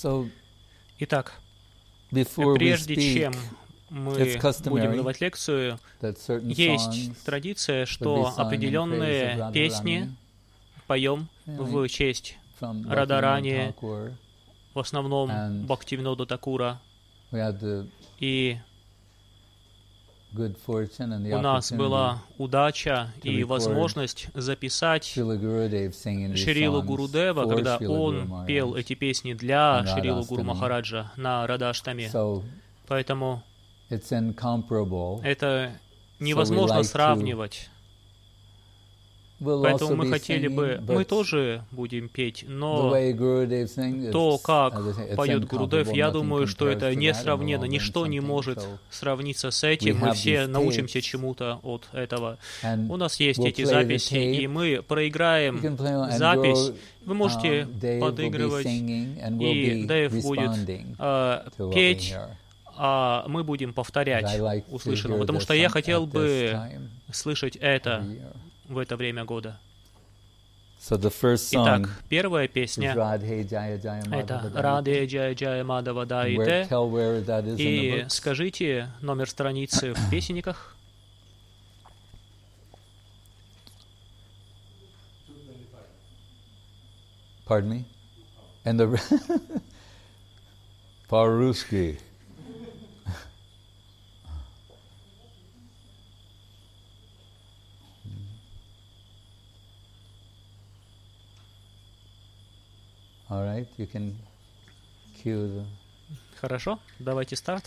Итак, before we прежде speak, чем мы будем давать лекцию, есть традиция, что определенные песни поем в честь Радарани, в основном Бхактивинода Такура. И у нас была удача и возможность записать Шрилу Гурудева, когда он пел эти песни для Шрилы Гуру Махараджа на Радha-аштами. Поэтому это невозможно сравнивать. Поэтому мы хотели бы, мы тоже будем петь, но то, как поет Гурудев, я думаю, что это несравненно, ничто не может сравниться с этим, мы все научимся чему-то от этого. У нас есть эти записи, и мы проиграем запись, вы можете подыгрывать, и Дэйв будет петь, а мы будем повторять услышанное, потому что я хотел бы слышать это в это время года. Итак, первая песня — это «Радhe Jaya Jaya Madhava Daite». И скажите номер страницы в песенниках. Pardon me? And the по-русски. All right, you can cue the... Хорошо, давайте старт.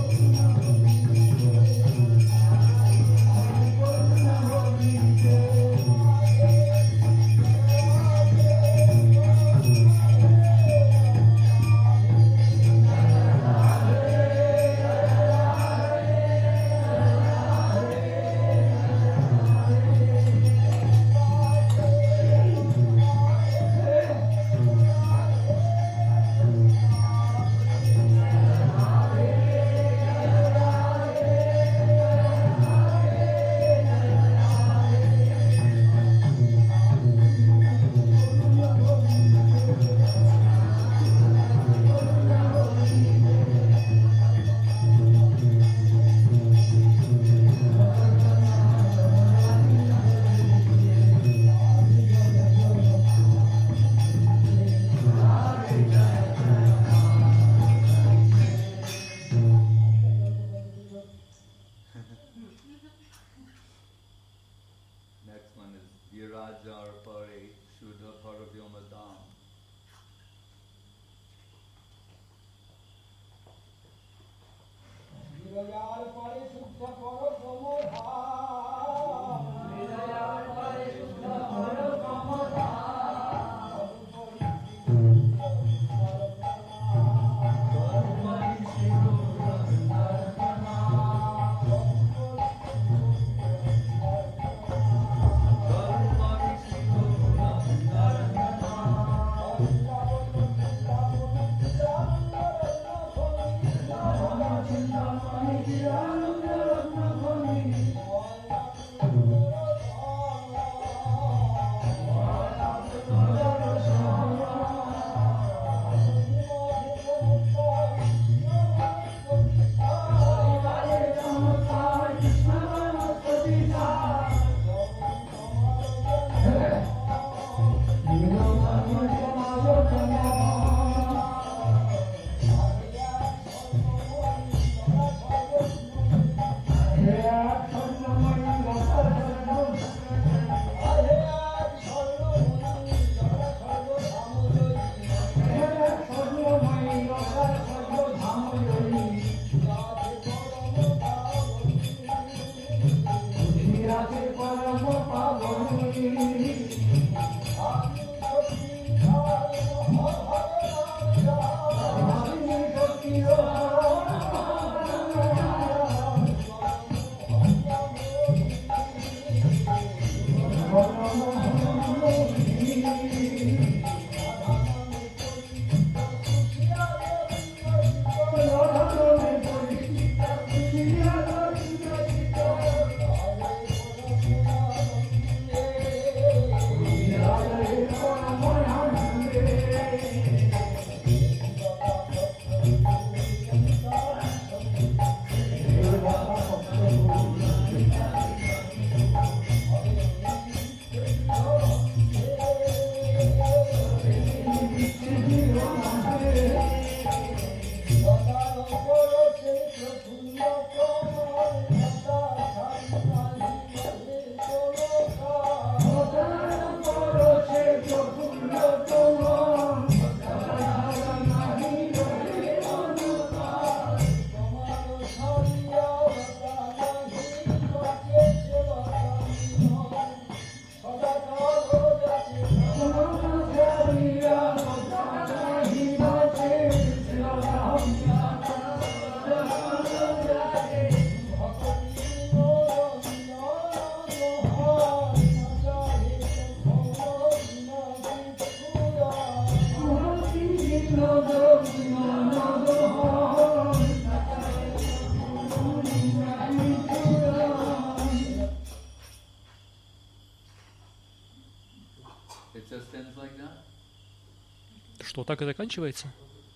Что, так и заканчивается?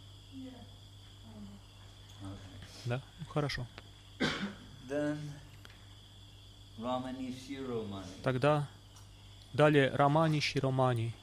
Да? Хорошо. Тогда далее Рамани Широмани.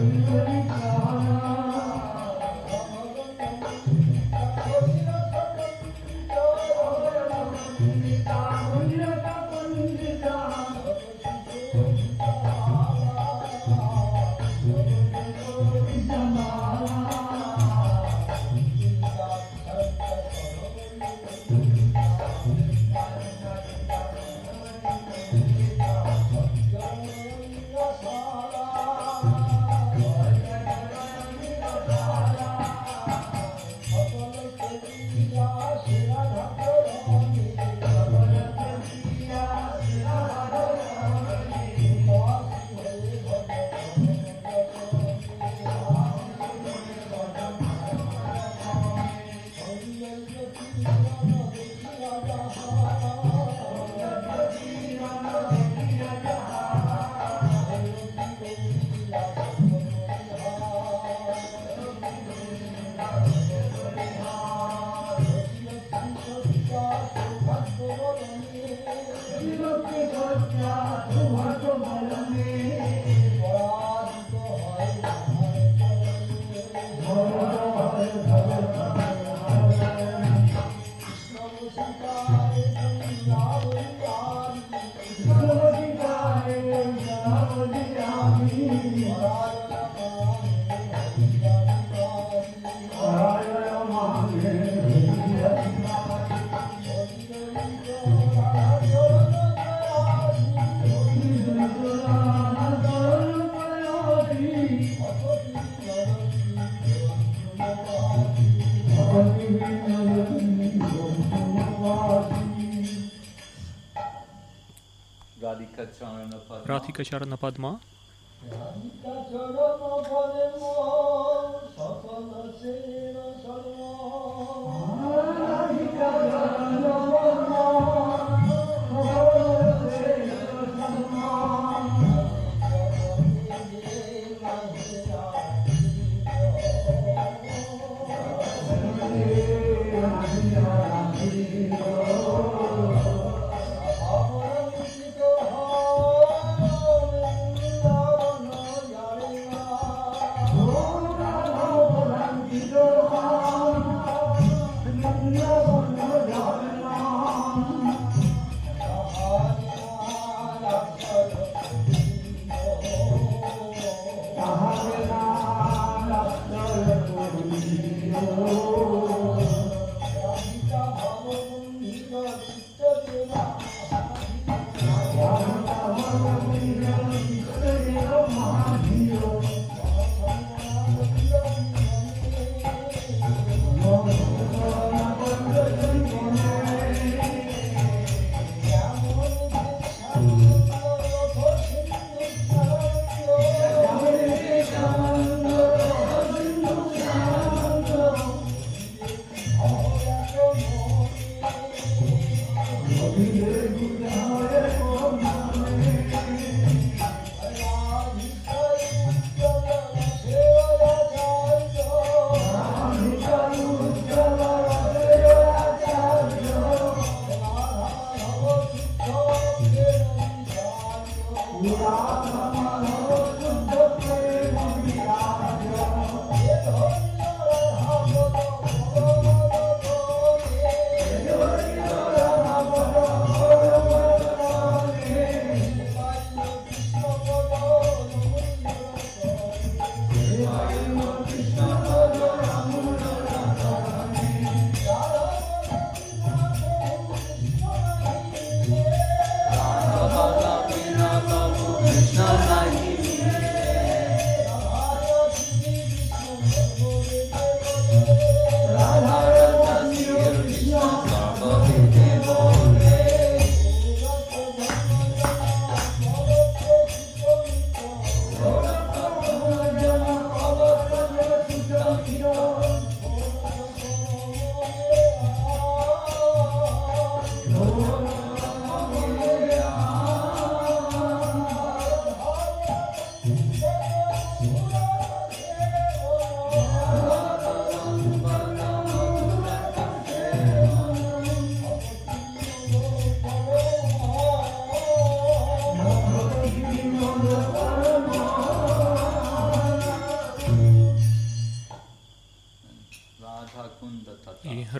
Radhika Charana Padma.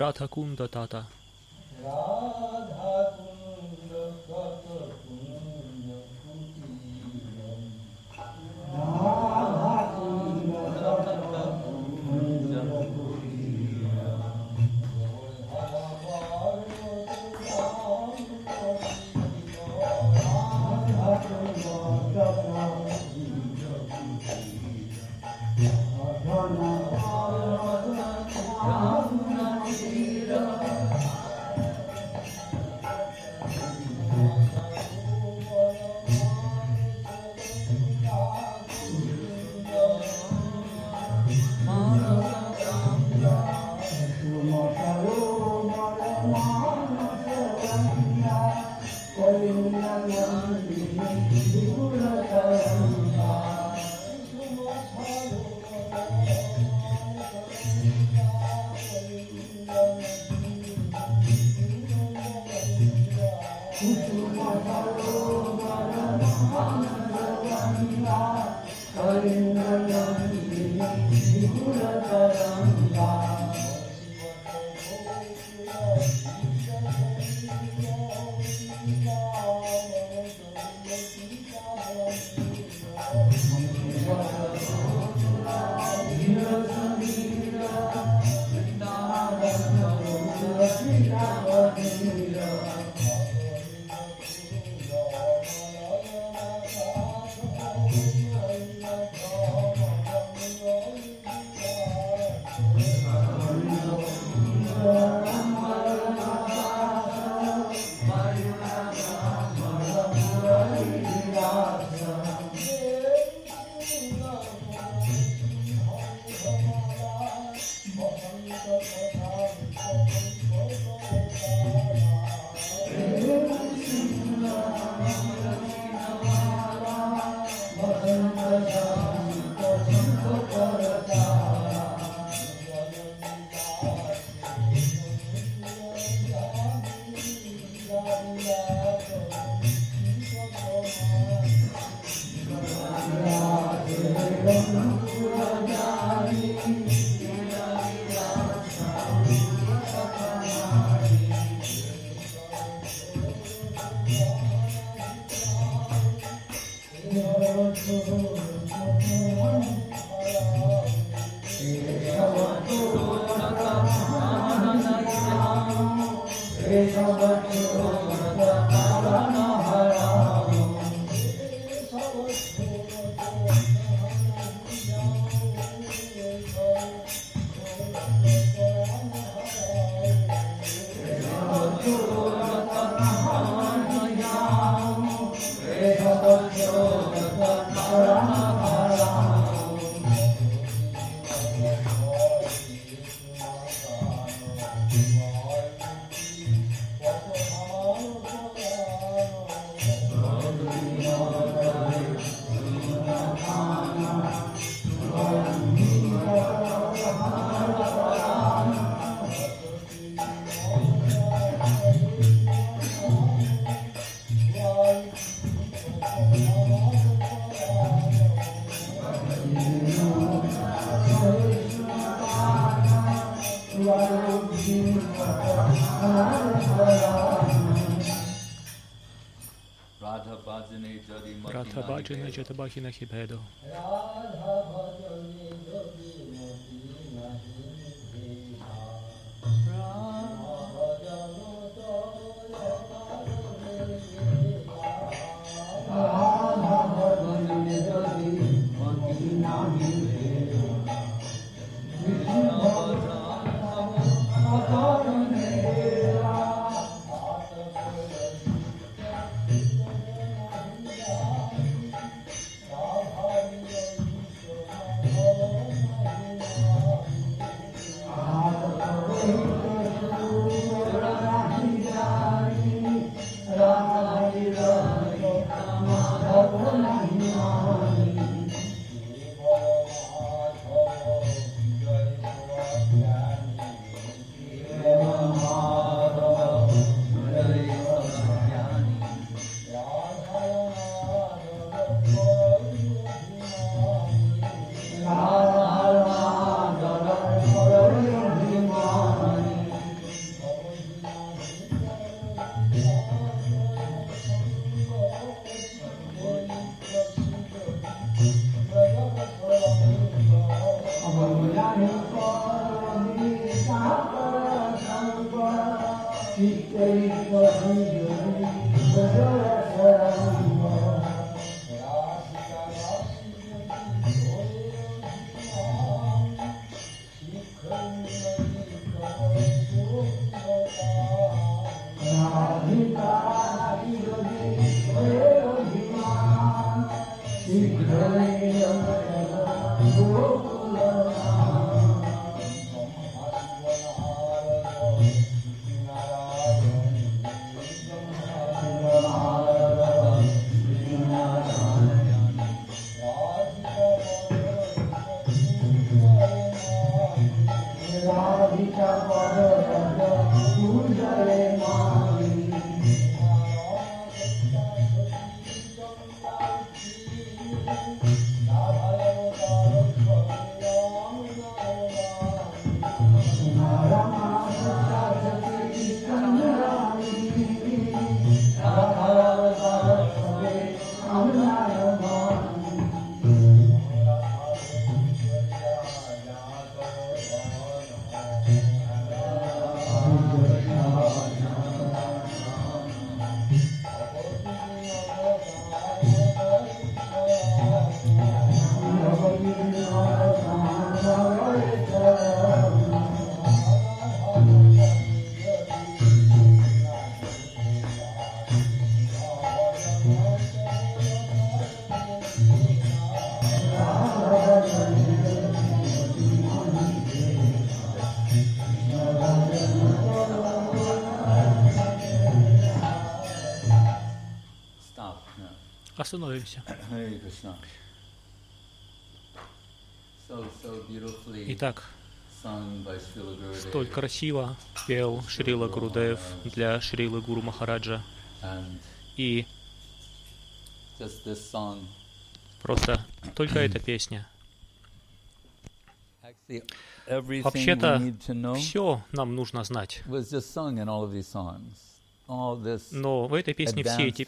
Radha Kunda Tata. Radha Bhajane Jata Baki Nahi Bhedo. Остановимся. Итак, столь красиво пел Шрила Гурудев для Шрилы Гуру Махараджа. И просто только эта песня. Вообще-то, все нам нужно знать. Но в этой песне все эти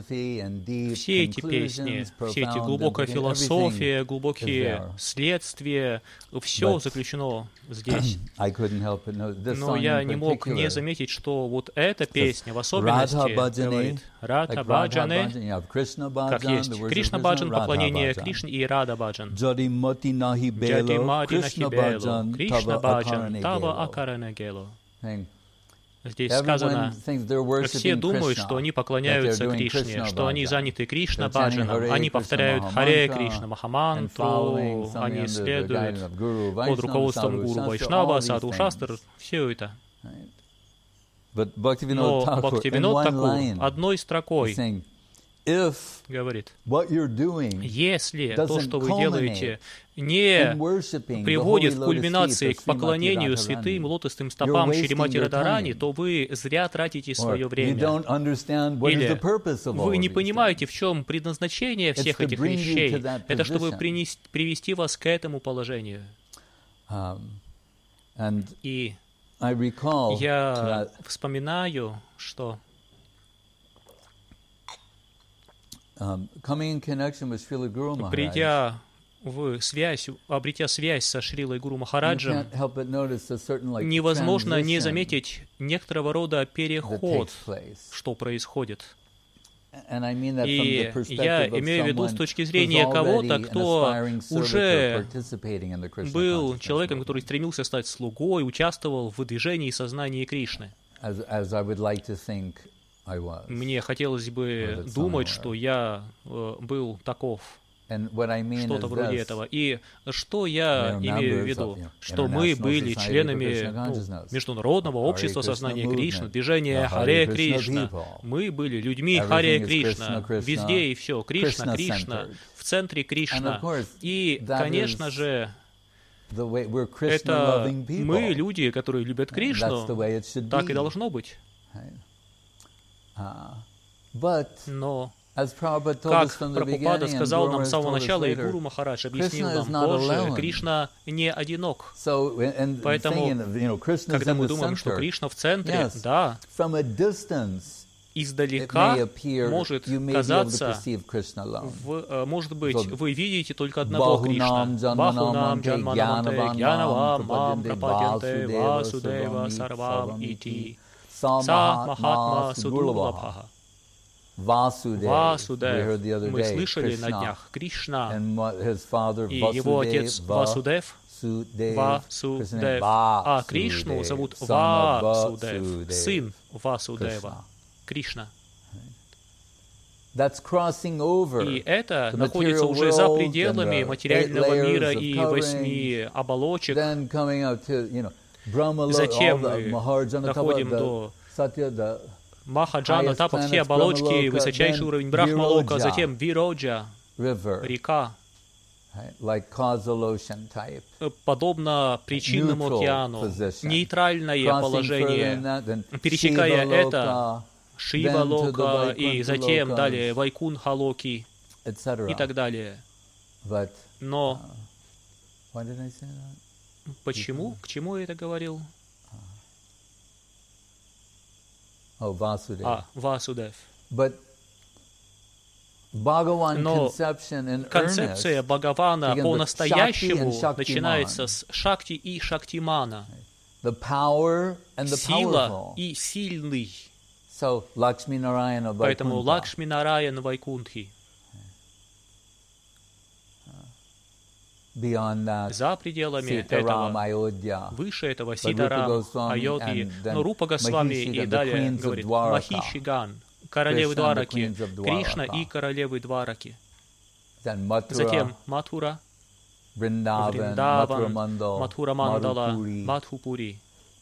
песни, все эти глубокая философия, глубокие следствия, все заключено здесь. Но я не мог не заметить, что вот эта песня в особенности говорит Радха Баджане, как есть Кришна Баджан, поклонение Кришне, и Рада Баджан. Джадимати нахи бело, Кришна Баджан, Тава Акаране Гело. Здесь сказано, все думают, что они поклоняются Кришне, что они заняты Кришна Баджаном, они повторяют Харе Кришна, Махамантру, они следуют под руководством Гуру Вайшнава, Саду Шастр, все это. Но Бхактивинод Такур одной строкой говорит, если то, что вы делаете, не приводит к кульминации, к поклонению святым лотосным стопам Шримати Радхарани, то вы зря тратите свое время. Или вы не понимаете, в чем предназначение всех этих вещей. Это чтобы привести вас к этому положению. И я вспоминаю, что обретя связь со Шрилой Гуру Махараджем, невозможно не заметить некоторого рода переход, что происходит. И я имею в виду с точки зрения кого-то, кто уже был человеком, который стремился стать слугой, участвовал в движении сознания Кришны. Мне хотелось бы думать, что я был таков, что-то вроде этого. И что я имею в виду? Что мы были членами Международного общества сознания Кришны, движения Харе Кришна. Мы были людьми Харе Кришна. Везде и все. Кришна, Кришна. В центре Кришна. И, конечно же, это мы, люди, которые любят Кришну. Так и должно быть. Но, как Прабхупада сказал нам с самого начала, и Гуру Махарадж объяснил нам позже, Кришна не одинок. Поэтому, когда мы думаем, что Кришна в центре, да, издалека может казаться, может быть, вы видите только одного Кришна. Бахунам Джанманаманте Гьянавам Мам Прападянте Васудева Сарвам Ити. Са Махатма Судурлабха. Васудев, мы слышали на днях, Кришна и его отец Васудев, а Кришну зовут Васудев, сын Васудева, Кришна. И это находится уже за пределами материального мира и 8 оболочек. Затем мы доходим до Махаджана, Тапа, все оболочки, высочайший уровень Брахмалока, затем Вироджа, река, подобно причинному океану, нейтральное положение. Пересекая это, Шива-лока и затем далее Вайкунха-локи и так далее. Но почему? К чему я это говорил? Васудев. Но концепция Бхагавана по-настоящему начинается с Шакти и Шактимана. Сила и сильный. Поэтому Лакшми Нараяна Вайкунтхи. За пределами этого, выше этого Ситарам, Айодхи, но Рупа Госвами и далее говорит Махишиган, королевы Двараки, Кришна и королевы Двараки. Затем Матхура, Вриндаван, Матхура Мандала, Мадхупури.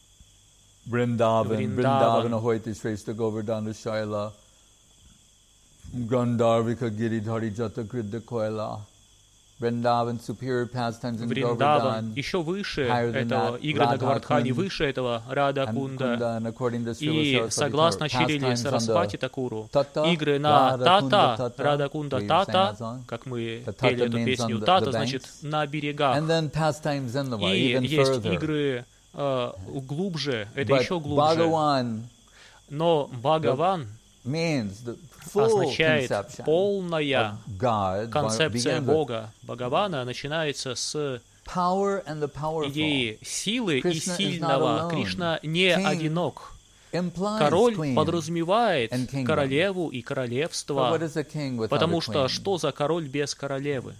Vrindavan hoite Shrestha Govardhana Shaila, Gandharvika Giridhari Jata Kridda Koila. Vrindavan, superior pastimes in Govardhan, еще выше этого, игры на Гавардхане, выше этого Рада Кунда. И согласно Шриле Сарасвати Такуру, игры на Тата, Рада Кунда Тата, как мы пели эту песню, Тата значит на берегах. И есть игры глубже, это еще глубже. Но Бхагаван означает полная концепция Бога. Бхагавана начинается с идеи силы и сильного. Кришна не одинок. Король подразумевает королеву и королевство, потому что за король без королевы?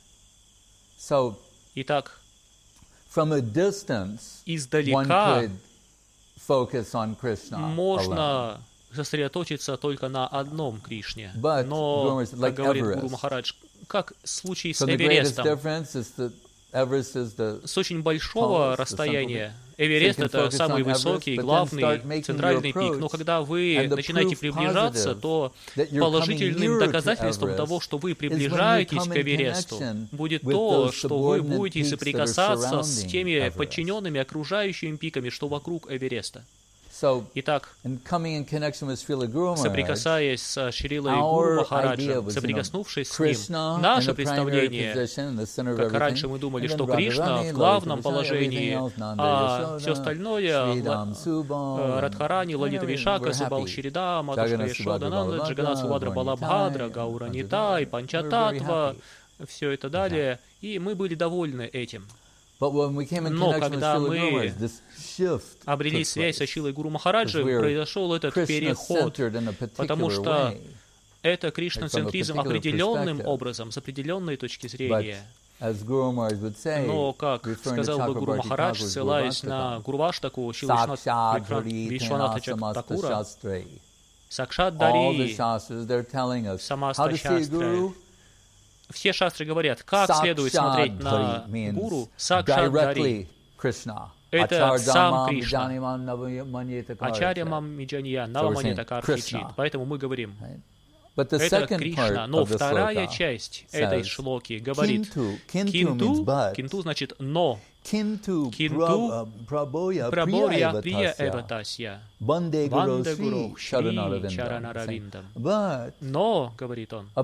Итак, издалека можно сосредоточиться только на одном Кришне. Но, как говорит Гуру Махарадж, как в случае с Эверестом, с очень большого расстояния. Эверест — это самый высокий, главный, центральный пик. Но когда вы начинаете приближаться, то положительным доказательством того, что вы приближаетесь к Эвересту, будет то, что вы будете соприкасаться с теми подчиненными окружающими пиками, что вокруг Эвереста. Итак, соприкасаясь с Шрилой Гуру Махараджем, соприкоснувшись с ним, наше представление, как раньше мы думали, что Кришна в главном положении, а все остальное Радхарани, Лалита Вишака, Субал Шрида, Матушка Ешодананда, Джаганат Сувадра Балабхадра, Гаура Нитай, Панчататва, все это далее, и мы были довольны этим. Но когда мы обрели связь со Шрилой Гуру Махараджем, произошел этот переход, потому что это кришноцентризм определенным образом, с определенной точки зрения. Но, как сказал бы Гуру Махарадж, ссылаясь на Гурваштаку, Вишваната Чактакура, Сакшат Дари, Самаста Шастры, все шастры говорят, как следует смотреть на Гуру, Сакшат Дари. Это сам Кришна. Ачарья Мамиджанья, Наваманьята Кархичит. Поэтому мы говорим, это Кришна. Но вторая часть этой шлоки говорит, кинту значит но. Кинту праборья прия эватасья. Ванда гуру шри чаранаравиндам. Но, говорит он,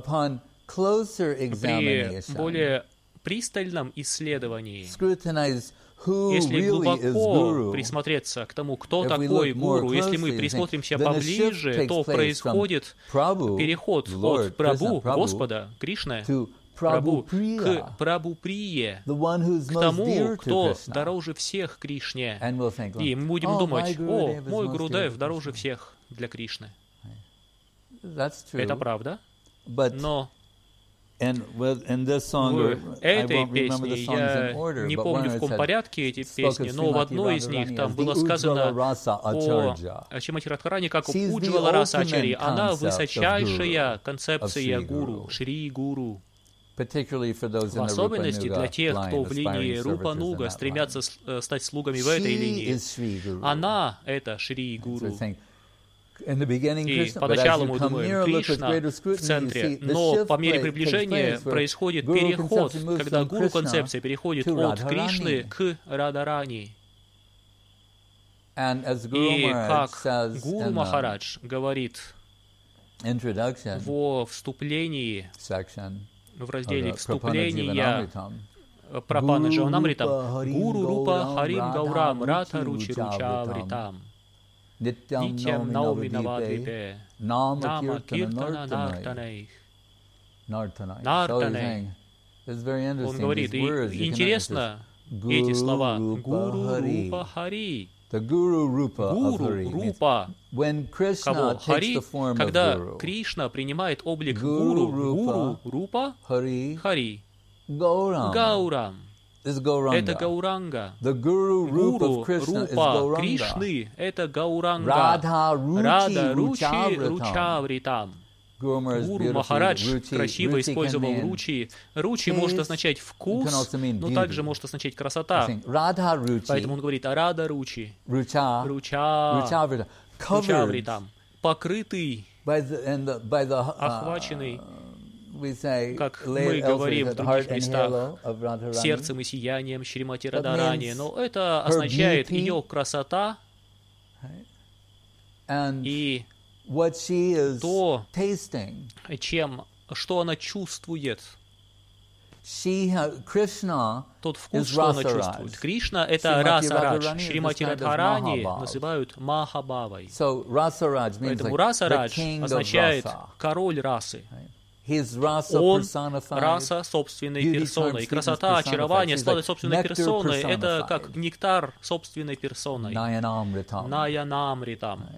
при более пристальном исследовании, если глубоко присмотреться к тому, кто такой гуру, если мы присмотримся поближе, то происходит переход от Прабху, Господа, Кришны, к Прабхуприе, к тому, кто дороже всех Кришне. И мы будем думать, о, мой Гурудев дороже всех для Кришны. Это правда, но в этой песне, я не помню, в каком порядке эти песни, но в одной из них там было сказано о Шримати Радхарани как об Уджвала Раса Ачарьи. Она высочайшая концепция гуру, Шри Гуру. В особенности для тех, кто в линии Рупа-Нуга стремятся стать слугами в этой линии. Она — это Шри Гуру. И поначалу мы думаем, Кришна в центре, но по мере приближения происходит переход, когда гуру-концепция переходит от Кришны к Радарани. И как Гуру Махарадж говорит во вступлении, в разделе «Вступления» Прапаны Джаванамритам, Гуру Рупа Харим Гаурам Рата Ручи Ручавритам. Нитьям Науминавадвипе, Нама Киртана Нартанейх. Нартанейх. Он говорит, и интересно эти слова, Гуру Рупа Хари. Гуру Рупа, кого? Хари, когда Кришна принимает облик Гуру Рупа Хари. Гаурам. Это Гауранга. Гуру Рупа Кришны — это Гауранга. Рада Ручи Ручавритам. Гуру Махарадж красиво использовал Ручи. Ручи может означать вкус, но также может означать красота. Поэтому он говорит Рада Ручи. Ручавритам. Покрытый, охваченный, как мы говорим в других местах, сердцем и сиянием Шримати Радарани, но это означает ее красота и то, что она чувствует. Тот вкус, что она чувствует. Кришна — это Раса-радж. Шримати Радхарани называют Махабавой. Поэтому Раса-радж означает король расы. Он — раса собственной персоной. Красота, очарование, сладость собственной персоны — это как нектар собственной персоной. Наянамритам.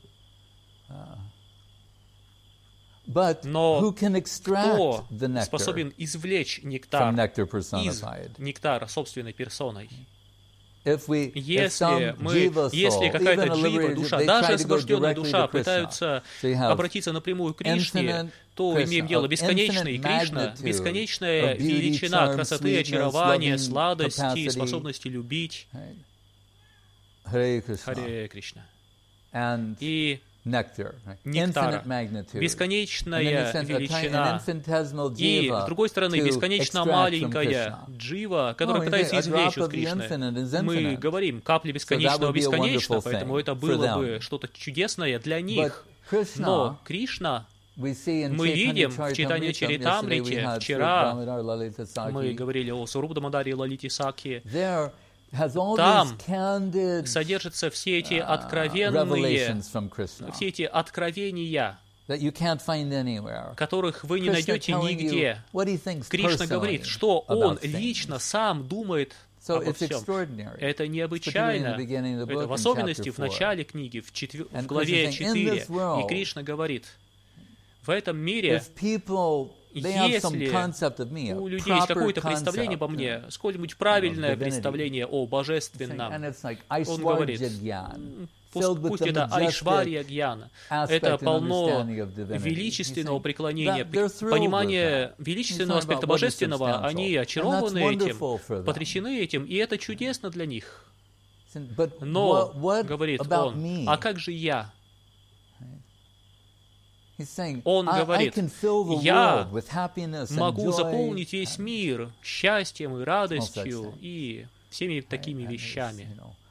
Но кто способен извлечь нектар из нектара собственной персоной? Если какая-то джива, душа, даже освобожденная душа, пытаются обратиться напрямую к Кришне, то имеем дело бесконечный Кришна, бесконечная величина красоты, очарования, сладости, способности любить. Харе Кришна. И нектара, бесконечная величина, и, с другой стороны, бесконечно маленькая джива, которая пытается извлечь от Кришны. Мы говорим, капли бесконечного бесконечно, поэтому это было бы что-то чудесное для них. Но Кришна, мы видим в Чайтанья Чаритамрите, вчера мы говорили о Сурупдамадаре Лалите Сакхи, там содержатся все эти откровения, которых вы не найдете нигде. Кришна говорит, что Он лично сам думает обо всем. Это необычайно. Это в особенности в начале книги, в главе 4. И Кришна говорит, в этом мире, если у людей есть какое-то представление обо мне, сколь-нибудь правильное представление о божественном, он говорит, пусть это Айшварья Гьяна, это полно величественного преклонения, понимания величественного аспекта божественного, они очарованы этим, потрясены этим, и это чудесно для них. Но, говорит он, а как же я? Он говорит, я могу заполнить весь мир счастьем и радостью и всеми такими вещами.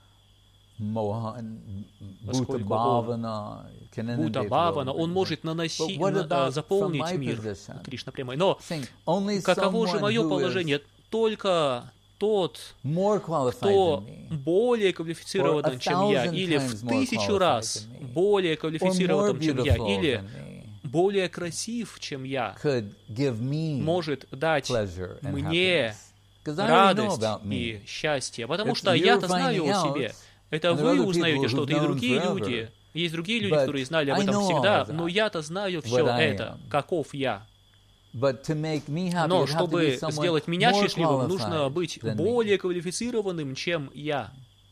Поскольку Будда Бхавана, он может заполнить мир, Кришна прямой. Но каково же мое положение? Только тот, кто более квалифицирован, чем я, или в 1000 раз более квалифицирован, чем я, или более красив, чем я, может дать мне радость и счастье. Потому что я-то знаю о себе. Это вы узнаете что-то, и другие люди. Есть другие люди, которые знали об этом всегда, но я-то знаю все это, каков я. Но чтобы сделать меня счастливым, нужно быть более квалифицированным, чем я.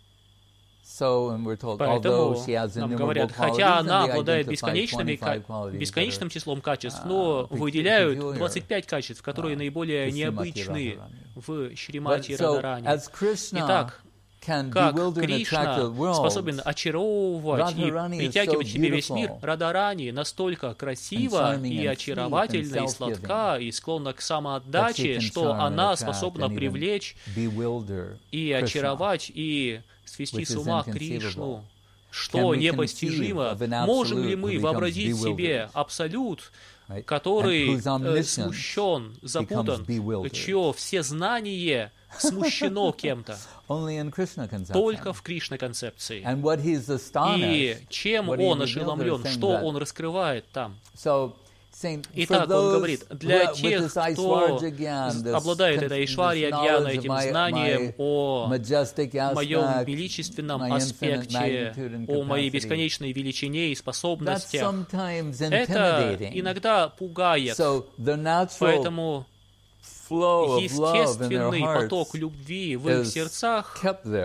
Поэтому нам говорят, хотя она обладает бесконечным числом качеств, но выделяют 25 качеств, которые наиболее необычны в Шримати Радарани. Итак, как Кришна способен очаровывать и притягивать к себе весь мир, Радарани настолько красива и очаровательна, и сладка, и склонна к самоотдаче, что она способна привлечь и очаровать, и свести с ума Кришну, что непостижимо. Можем ли мы вообразить себе абсолют, который смущен, запутан, чье все знание смущено кем-то? Только в Кришна-концепции. И чем он ошеломлен, что он раскрывает там? Итак, он говорит, для тех, кто обладает этой Ишварья Гьяна, этим знанием о моем величественном аспекте, о моей бесконечной величине и способностях, это иногда пугает. Поэтому естественный поток любви в их сердцах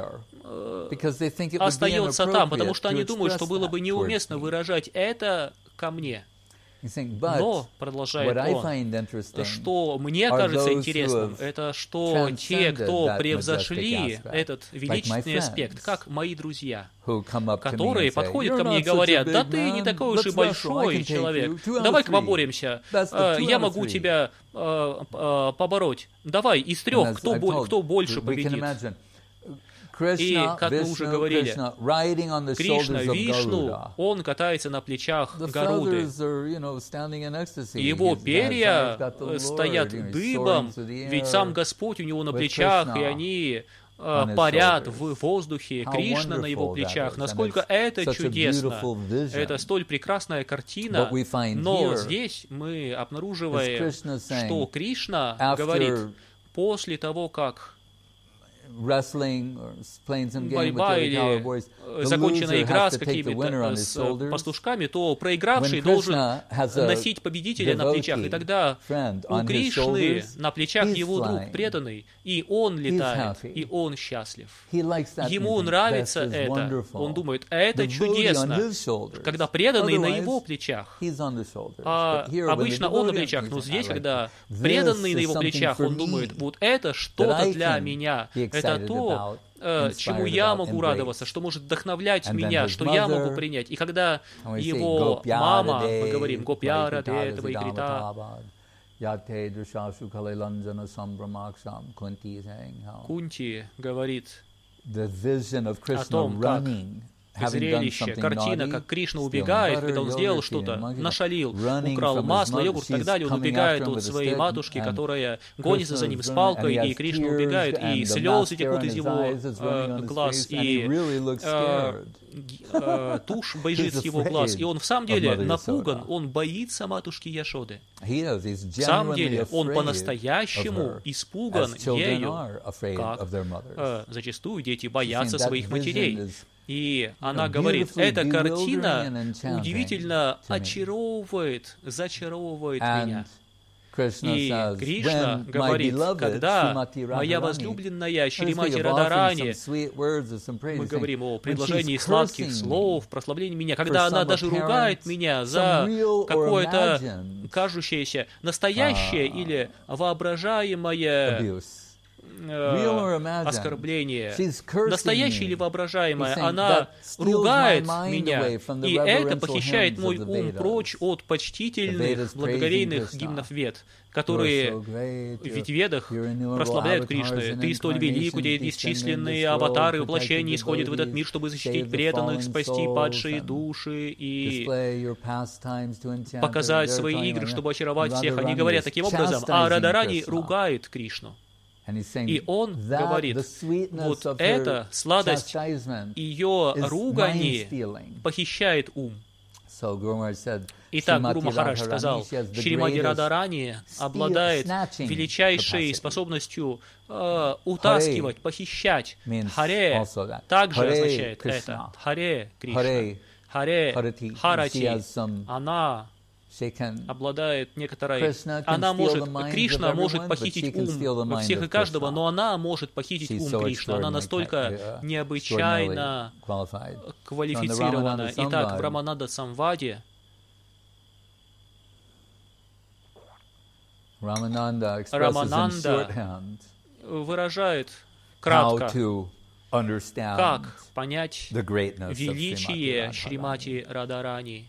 остается там, потому что они думают, что было бы неуместно выражать это ко мне. Но, продолжает он, что мне кажется интересным, это что те, кто превзошли этот величественный аспект, как мои друзья, которые подходят ко мне и говорят, да ты не такой уж и большой человек, давай-ка поборемся, я могу тебя побороть, давай из трех, кто больше победит. И, как мы уже говорили, Кришна, Вишну, он катается на плечах Гаруды. Его перья стоят дыбом, ведь сам Господь у него на плечах, и они парят в воздухе, Кришна на его плечах. Насколько это чудесно! Это столь прекрасная картина, но здесь мы обнаруживаем, что Кришна говорит, после того, как борьба или законченная игра с какими-то пастушками, то проигравший должен носить победителя на плечах. И тогда у Кришны на плечах его друг преданный, и он летает, и он счастлив. Ему нравится это. Он думает, это чудесно, когда преданный на его плечах. А обычно он на плечах, но здесь, когда преданный на его плечах, он думает, вот это что-то для меня. Это то, чему я могу радоваться, что может вдохновлять меня, что я могу принять. И когда его мама, мы говорим, Гопьяра, этого и Крита, Кунти говорит о том, как зрелище, картина, как Кришна убегает, когда он сделал что-то, нашалил, украл масло, йогурт и так далее, он убегает от своей матушки, которая гонится за ним с палкой, и Кришна убегает, и слезы текут из его глаз, и тушь бежит с его глаз, и он в самом деле напуган, он боится матушки Яшоды. В самом деле он по-настоящему испуган ею, как зачастую дети боятся своих матерей. И она говорит, эта картина удивительно очаровывает, зачаровывает меня. И Кришна говорит, когда моя возлюбленная Шримати Радарани, мы говорим о предложении сладких слов, прославлении меня, когда она даже ругает меня за какое-то кажущееся настоящее или воображаемое оскорбление, настоящее или воображаемое, она ругает меня, и это похищает мой ум прочь от почтительных, благоговейных гимнов Вед, которые ведь в Ведах прославляют Кришну. Ты столь велик, у тебя бесчисленные аватары воплощения исходят в этот мир, чтобы защитить преданных, спасти падшие души и показать свои игры, чтобы очаровать всех. Они говорят таким образом, а Радарани ругает Кришну. И он говорит, вот эта сладость ее ругани похищает ум. Итак, Гуру Махарадж сказал, Шримати Радхарани обладает величайшей способностью утаскивать, похищать. Харе также означает это. Харе Кришна. Харе Харати. Она обладает некоторой... Кришна может похитить ум всех и каждого, но она может похитить ум Кришны. Она настолько необычайно квалифицирована. Итак, в Рамананда Самваде Рамананда выражает кратко, как понять величие Шримати Радхарани.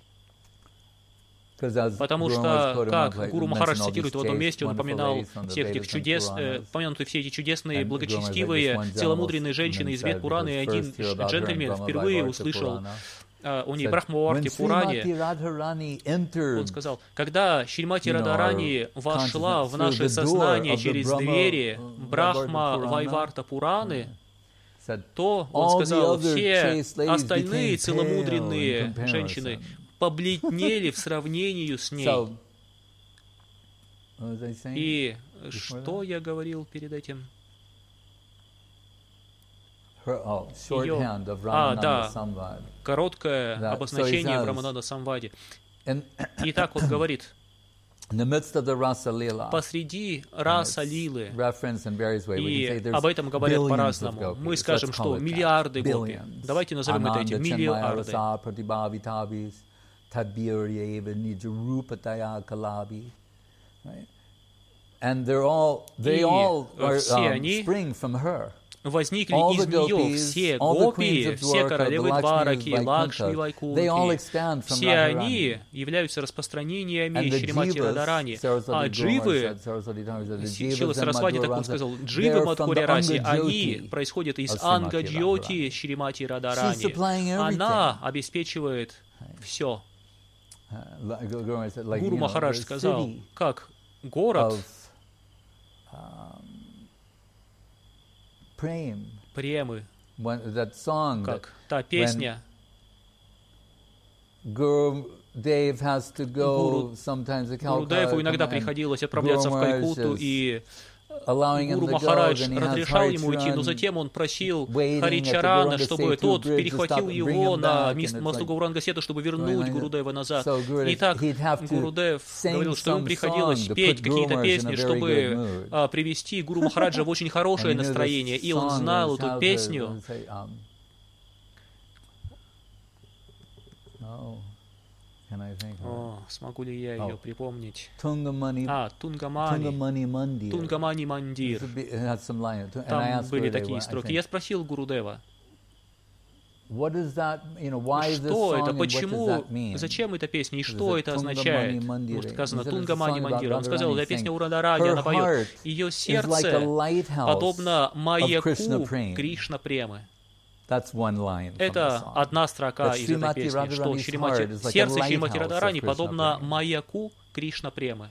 Потому что, как Гуру Махарадж цитирует в одном месте, он упоминал всех этих чудес, упомянуты все эти чудесные, благочестивые, целомудренные женщины из Вед Пураны, и один джентльмен впервые услышал у ней Брахмаварти Пуране, он сказал, когда Шримати Радхарани вошла в наше сознание через двери Брахма Вайварта Пураны, то, он сказал, все остальные целомудренные женщины побледнели в сравнении с ней. И что я говорил перед этим? Короткое обозначение в Рамананда Самваде. Итак, он говорит, посреди раса лилы, и об этом говорят по-разному. Мы скажем, что миллиарды гопи. Давайте назовем это эти миллиарды. И все они возникли из нее, все гопи, все королевы Двараки, Лакшми, Вайкунхи, все они являются распространениями Шримати Радхарани. А дживы, Шрила Сарасвати, так он сказал, дживы Мадхурья Раси, они происходят из Анга Джьоти Шримати Радхарани. Она обеспечивает все. Гуру Махарадж сказал, как город Премы, как та песня, Гурудеву иногда приходилось отправляться в Калькутту, и Гуру Махарадж разрешал ему идти, но затем он просил Харичарана, чтобы тот перехватил его на мосту Гаурангасету, чтобы вернуть Гурудева назад. Итак, Гурудев говорил, что ему приходилось петь какие-то песни, чтобы привести Гуру Махараджа в очень хорошее настроение, и он знал эту песню. Смогу ли я ее припомнить? Тунгамани Мандир. Там были такие строки. Я спросил Гурудева, что это, почему, зачем эта песня, и что это означает? Вот сказано Тунгамани Мандир. Он сказал, эта песня у Радхарани, она поет. Ее сердце подобно маяку Кришна Премы. Это одна строка из этой песни, что сердце Шримати Радхарани подобно маяку Кришна Премы.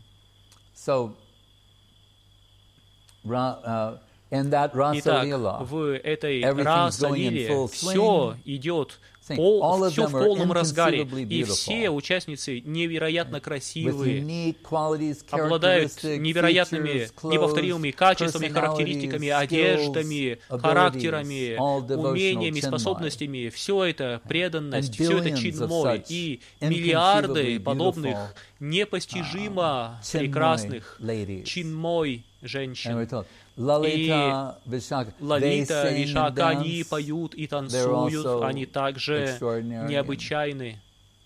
Итак, в этой раса-лиле все идет, все в полном разгаре, и все участницы невероятно красивые, обладают невероятными, неповторимыми качествами, характеристиками, одеждами, характерами, умениями, способностями. Все это преданность, все это чинмой, и миллиарды подобных непостижимо прекрасных чинмой женщин. И Лалита, Вишака, они поют и танцуют, они также необычайны.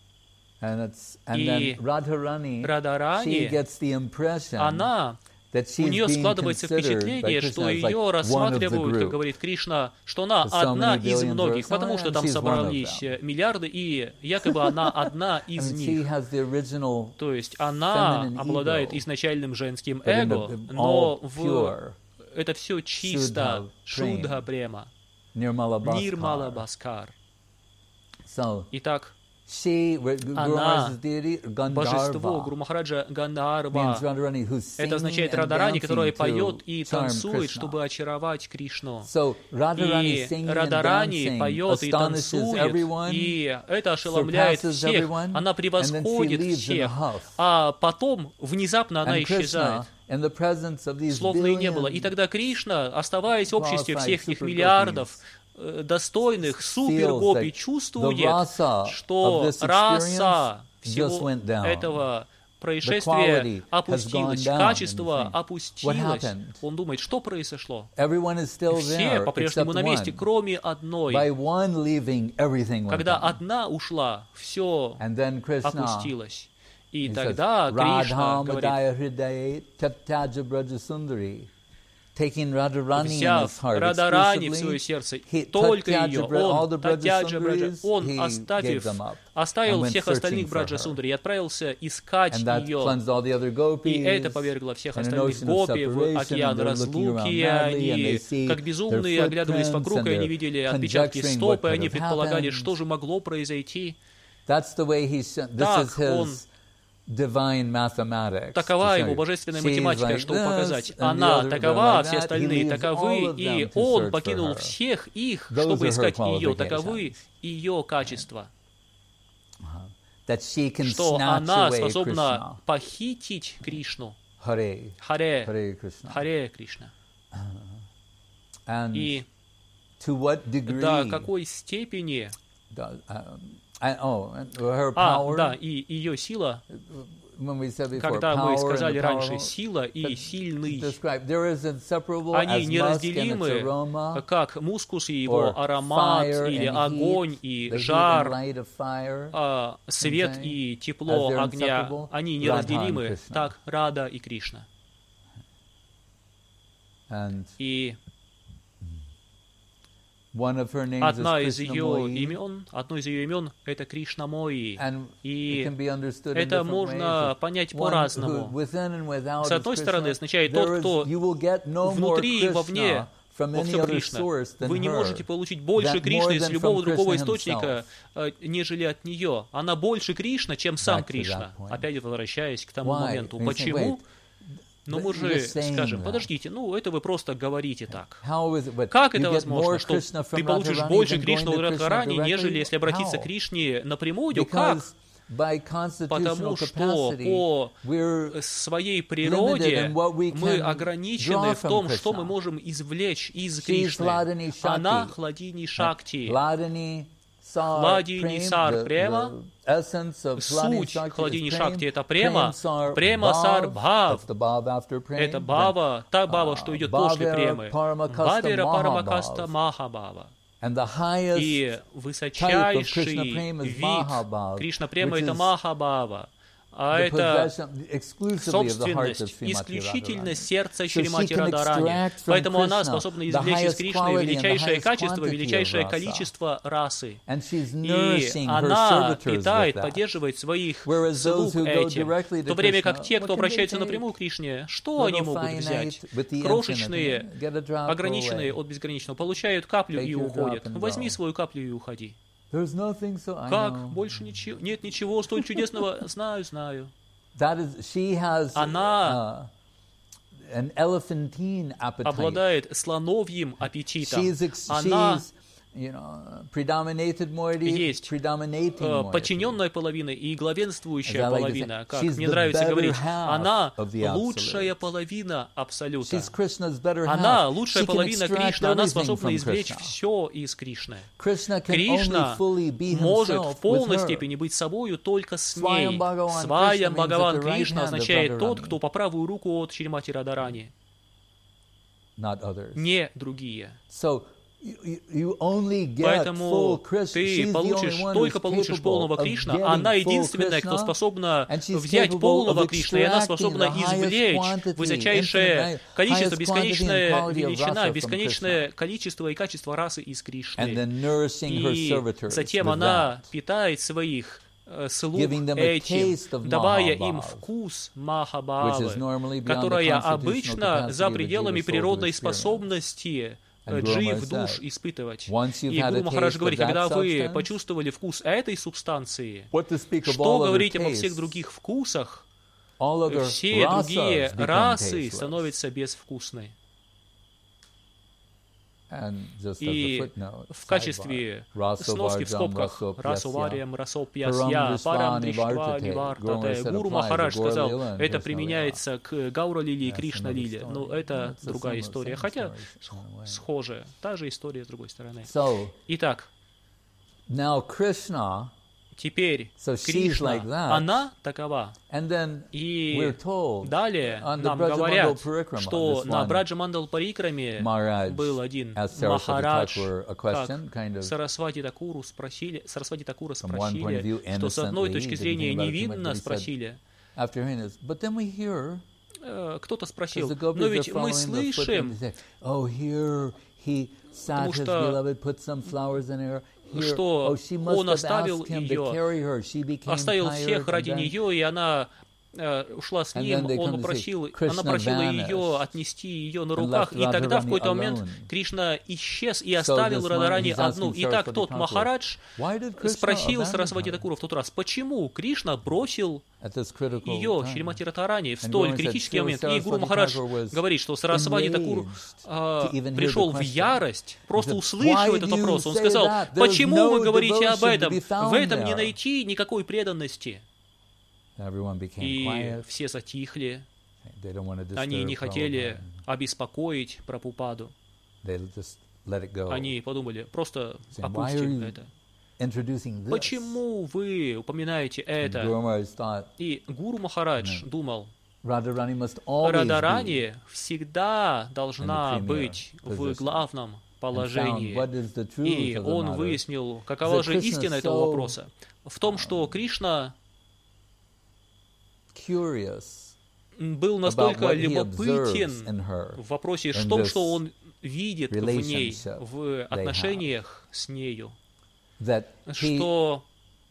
И Радхарани, она, у нее складывается впечатление, что ее рассматривают, как говорит Кришна, что она одна из многих, потому что там собрались миллиарды, и якобы она одна из них. То есть она обладает изначальным женским эго, но это все чисто Шудха Према, Нирмала Бхаскар. Итак, Она божество Гуру Махараджа Гандарва. Это означает Радарани, которая поет и танцует, чтобы очаровать Кришну. И Радарани поет и танцует, и это ошеломляет всех. Она превосходит всех, а потом внезапно она исчезает. Словно и не было. И тогда Кришна, оставаясь в обществе всех этих миллиардов достойных супер-гопи, чувствует, что раса всего этого происшествия опустилась, качество опустилось. Он думает, что произошло? Все по-прежнему на месте, кроме одной. Когда одна ушла, все опустилось. И тогда Кришна говорит: взяв Радарани в свое сердце, только ее, он, Татьяджа Браджа, он, оставил всех остальных Браджа Сундари и отправился искать ее. И это повергло всех остальных гопи в океан разлуки, и они, как безумные, оглядывались вокруг, и они видели отпечатки стоп, и они предполагали, что же могло произойти. Так он... Такова его божественная математика, чтобы показать. Она такова, все остальные таковы, и он покинул всех их, чтобы искать ее. Таковы ее качества. Что она способна похитить Кришну. Харе Кришна. И до какой степени... и ее сила, когда мы сказали раньше, сила и сильный, они неразделимы, как мускус и его аромат, или огонь и жар, свет и тепло огня, они неразделимы, так Рада и Кришна. И одно из ее имен — это Кришна Мои. И это можно понять по-разному. С одной стороны, означает тот, кто внутри и вовне во всем Кришна. Вы не можете получить больше Кришны из любого другого источника, нежели от нее. Она больше Кришна, чем сам Кришна. Опять возвращаясь к тому моменту. Почему? Но мы же скажем: подождите, это вы просто говорите так. Как это возможно, что ты получишь больше Кришны у Радхарани, нежели если обратиться к Кришне напрямую? Как? Потому что по своей природе мы ограничены в том, что мы можем извлечь из Кришны. Она Хладини Шакти. Хладини Сар Према, суть Хладини Шакти — это Према, Према Сар Бхав, это Бхава, та Бхава, что идет после Премы, Бхавира Парамакаста Махабхава. И высочайший вид Кришна Према — это Махабхава. А это собственность, исключительно сердца Шримати Радарани. Поэтому она способна извлечь из Кришны величайшее качество, величайшее количество расы. И она питает, поддерживает своих слуг этим. В то время как те, кто обращается напрямую к Кришне, что они могут взять? Крошечные, ограниченные от безграничного, получают каплю и уходят. Возьми свою каплю и уходи. Как? Больше ничего? Нет ничего столь чудесного? Знаю. Она обладает слоновьим аппетитом. Она есть подчиненная половина и главенствующая половина. Как мне нравится говорить, она лучшая половина Абсолюта. Она лучшая половина Кришны, она способна извлечь все из Кришны. Кришна может в полной степени быть собою только с ней. Сваям Бхагаван Кришна означает тот, кто по правую руку от Шримати Радарани, не другие. Поэтому ты только получишь полного Кришна. Она единственная, кто способна взять полного Кришна, и она способна извлечь высочайшее количество, бесконечная величина, бесконечное количество и качество расы из Кришны. И затем она питает своих слуг этим, давая им вкус Махабхавы, которая обычно за пределами природной способности джив душ испытывать. И Гуру Махарадж говорит, когда вы почувствовали вкус этой субстанции, что говорить обо всех других вкусах, все другие расы становятся безвкусной. И в качестве сноски в скобках расувариям расопьясья парам дриштва ливартате. Гуру Махарадж сказал, это применяется к Гаура-лиле и Кришна-лиле. Но это другая история. Хотя схожая. Та же история с другой стороны. Итак, теперь Кришна, она такова. И далее нам говорят, что на Браджа-мандал парикраме был один Махарадж, как Сарасвати Такуру спросили, что с одной точки зрения невинно спросили. Кто-то спросил, но ведь мы слышим, потому что он оставил всех ради нее, и она ушла с ним, она просила ее отнести ее на руках, и тогда в какой-то момент Кришна исчез и оставил Радарани одну. И так тот Махарадж спросил Сарасвати Такуру в тот раз, почему Кришна бросил ее, Шримати Радхарани, в столь критический момент. И Гуру Махарадж говорит, что Сарасвати Такур пришел в ярость, просто услышав этот вопрос. Он сказал, почему вы говорите об этом? В этом не найти никакой преданности. И все затихли. Они не хотели обеспокоить Прабхупаду. Они подумали, просто опустим это. Почему вы упоминаете это? И Гуру Махарадж думал, Радарани всегда должна быть в главном положении. И он выяснил, какова же истина этого вопроса. В том, что Кришна был настолько любопытен в вопросе, что он видит в ней, в отношениях с нею, что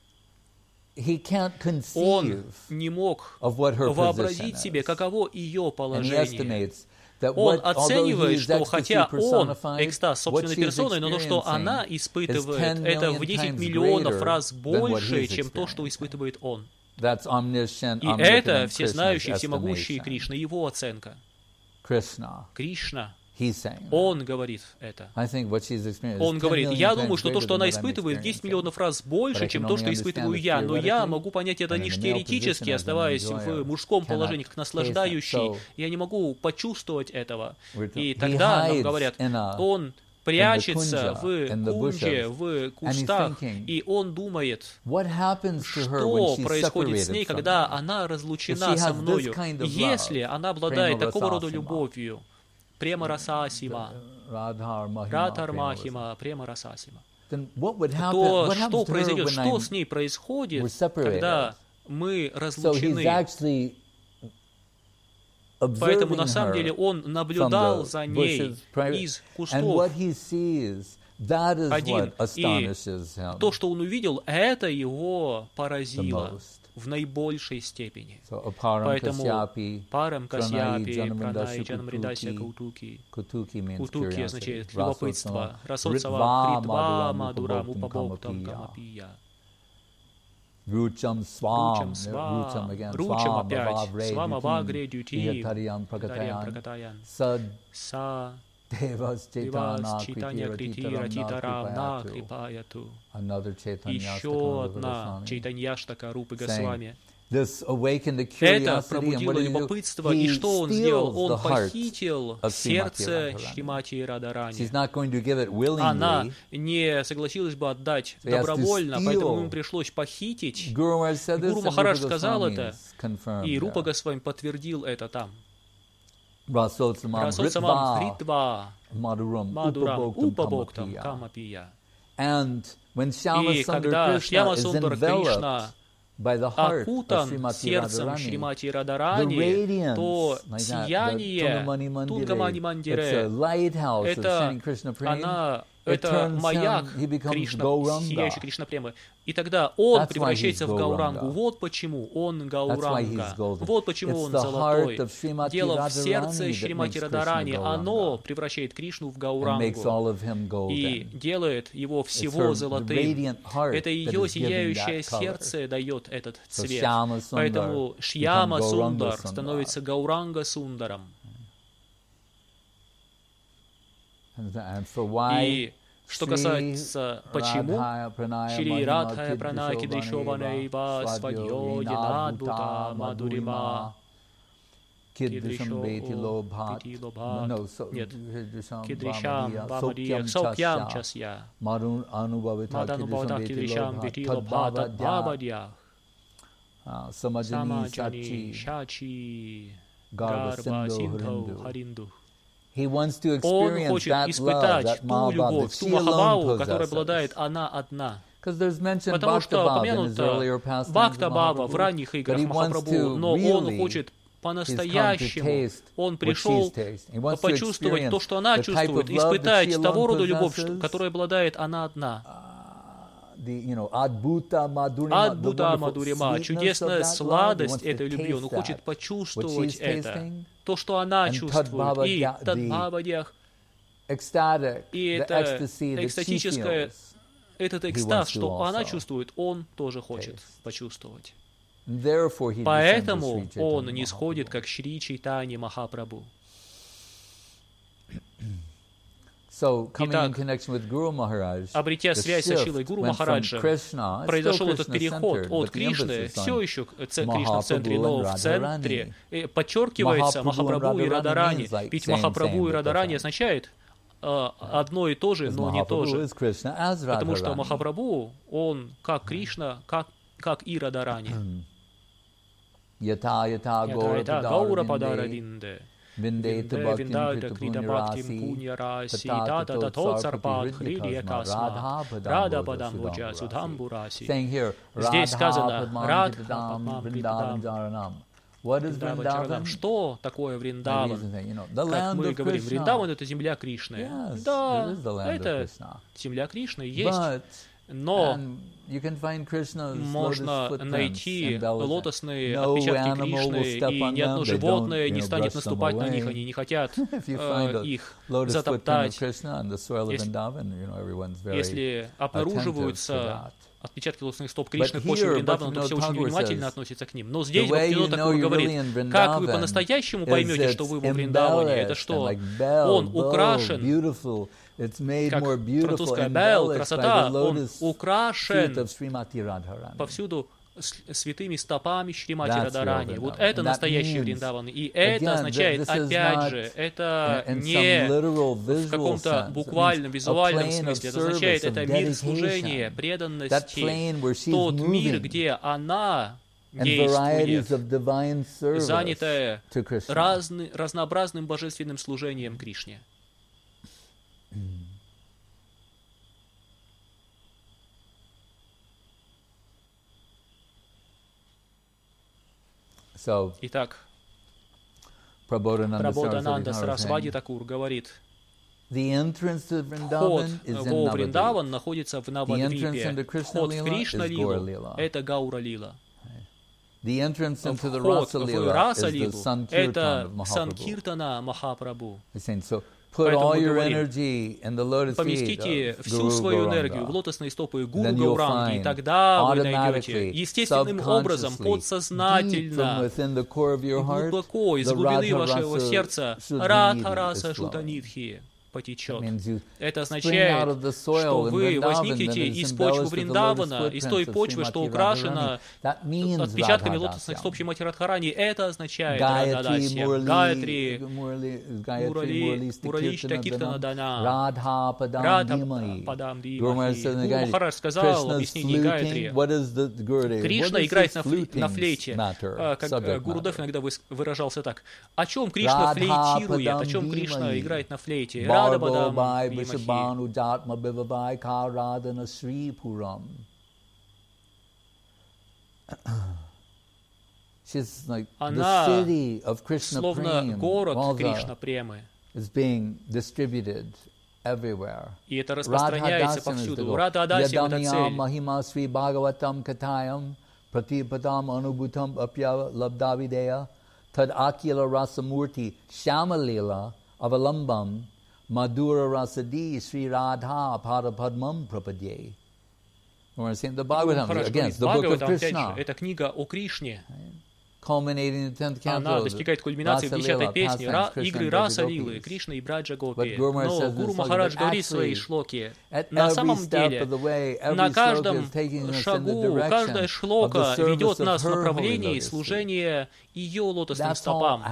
он не мог вообразить себе, каково ее положение. Он оценивает, что хотя он экстаз собственной персоной, но то, что она испытывает, это в 10 миллионов раз больше, чем то, что испытывает он. И это всезнающий, всемогущий Кришна, его оценка. Кришна, он говорит это. Он говорит, я думаю, что то, что она испытывает, в 10 миллионов раз больше, чем то, что испытываю я, но я могу понять это лишь теоретически, оставаясь в мужском положении, как наслаждающий. Я не могу почувствовать этого. И тогда нам говорят, он прячется в кунже, в кустах, и он думает, что происходит с ней, когда она разлучена со мною. Если она обладает такого рода любовью, према расасима, радхар махима, према расасима, то что произойдет, что с ней происходит, когда мы разлучены? Поэтому, на самом деле, он наблюдал за ней из кустов один. И то, что он увидел, это его поразило в наибольшей степени. Поэтому парам касьяпи, пранай джанамридася каутуки. Кутуки означает любопытство. Расотсава хритва мадурам упабоктам камапия. Ручам опять, свама вагре дюти, тариям пракатаян, са девас читанья крити ратитарам на крипаяту. Еще одна чайтаньяштака Рупы Госвами. Это пробудило любопытство, и что он сделал? Он похитил сердце Шримати Радарани. Она не согласилась бы отдать добровольно, поэтому ему пришлось похитить. Гуру Махарадж сказал это, и Рупа Госвами подтвердил это там. Расотсамам хритва мадурам упабоктам камапия. И когда Шьяма Сундар Кришна окутан сердцем Шримати Радарани, то сияние Тунгамани Мандире, это она это маяк Кришна, сияющий Кришна Премы. И тогда он превращается в Гаурангу. Вот почему он Гауранга. Вот почему он золотой. Дело в сердце Шримати Радарани. Оно превращает Кришну в Гаурангу и делает его всего золотым. Это ее сияющее сердце дает этот цвет. Поэтому Шьяма Сундар становится Гауранга Сундаром. И что касается почему, Шри Радхая Пранаки Дришованайва Свадьодинадбута Мадурима Кидришо Пити Лобхат, нет, Кидришам Бамадия Сокьям Часья, Маданубаватак Кидришам Пити Лобхата Бабадьях, Самаджани Шачи Гарба Синтху Харинду. Он хочет испытать ту любовь, ту Махабхаву, которой обладает она одна. Потому что упомянуто Бхакта-бхава в ранних играх Махапрабху, но он хочет по-настоящему. Он пришел почувствовать то, что она чувствует, испытать того рода любовь, которой обладает она одна. Адбута Мадурима, чудесная сладость этой любви. Он хочет почувствовать это, то, что она чувствует. И Тадбхавадьях, и это экстатическое, этот экстаз, что она чувствует, он тоже хочет почувствовать. Поэтому он не сходит, как Шри Чайтанья Махапрабху. Итак, обретя связь со Шилой Гуру Махараджа, произошел этот переход от Кришны, все еще Кришна в центре, но в центре подчеркивается Махапрабху и Радарани. Ведь Махапрабху и Радарани означает одно и то же, но не то же. Потому что Махапрабху, он как Кришна, как и Радарани. Ята Гаура Падаравинде. Виндальта Кридабхактим Пунья Раси, Тата Татот Сарпат Хридья Касма, Рада Падам Воджа Судхамбу Раси. Здесь сказано Радха Вриндаван. Что такое Вриндаван? Как мы говорим, Вриндаван — это земля Кришны. Да, это земля Кришны есть. Но можно найти лотосные отпечатки Кришны, и ни одно животное не станет наступать на них, они не хотят их затоптать. Если обнаруживаются отпечатки лотосных стоп Кришны в почве Вриндавана, то все очень внимательно относятся к ним. Но здесь Бхактивинода Такур говорит, как вы по-настоящему поймете, что вы во Вриндаване, это что он украшен, как французская бел, красота, он украшен повсюду святыми стопами Шримати Радарани. Вот это настоящий Вриндаван. И это означает, опять же, это не в каком-то буквальном, визуальном смысле. Это означает, это мир служения, преданности, тот мир, где она действует, занятая разнообразным божественным служением Кришне. Итак, Прабодхананда Сарасвати Такур говорит, вход во Вриндаван находится в Навадвипе, вход в Кришна-лилу — это Гаура-лила. Вход в Раса-лилу — это Санкиртана Махапрабху. Поэтому говорим, поместите всю свою энергию в лотосные стопы Гуру Гауранги, и тогда вы найдете естественным образом, подсознательно, глубоко из глубины вашего сердца Радха Раса Шутанидхи потечет. Это означает, что вы возникнете из почвы Вриндавана, из той почвы, что украшена отпечатками лотосных стоп Шримати Радхарани. Это означает Рададасья, Гаятри, Мурали Штакиртана Дана, Радха Падам Димахи. Гуру Махарадж сказал в объяснении Гаятри, Кришна играет на флейте, как Гурудев иногда выражался так. О чем Кришна флейтирует, о чем Кришна играет на флейте? Bhai Vishabhanu Jatma Bivavai Karadana Sri Puram. She's like the city of Krishna словно город Кришна Премы, is being distributed И это распространяется повсюду. Рада Адасим — это цель. Pratipadam anubhutam apya labdavideya tad akila rasamurti shamalila avalambam madura rasadi Sri Radha padapadmam prapadye. We're saying the Bhagavatam, again, it's the book of Krishna. Это книга о Кришне. Culminating in the 10th canto. Она достигает кульминации в 10-й песне, игры Раса Лилы, Кришны и Браджа Гопи. Но Гуру Махарадж говорит в своей шлоке, на самом деле, на каждом шагу, каждая шлока ведет нас в направлении служения ее лотосным стопам.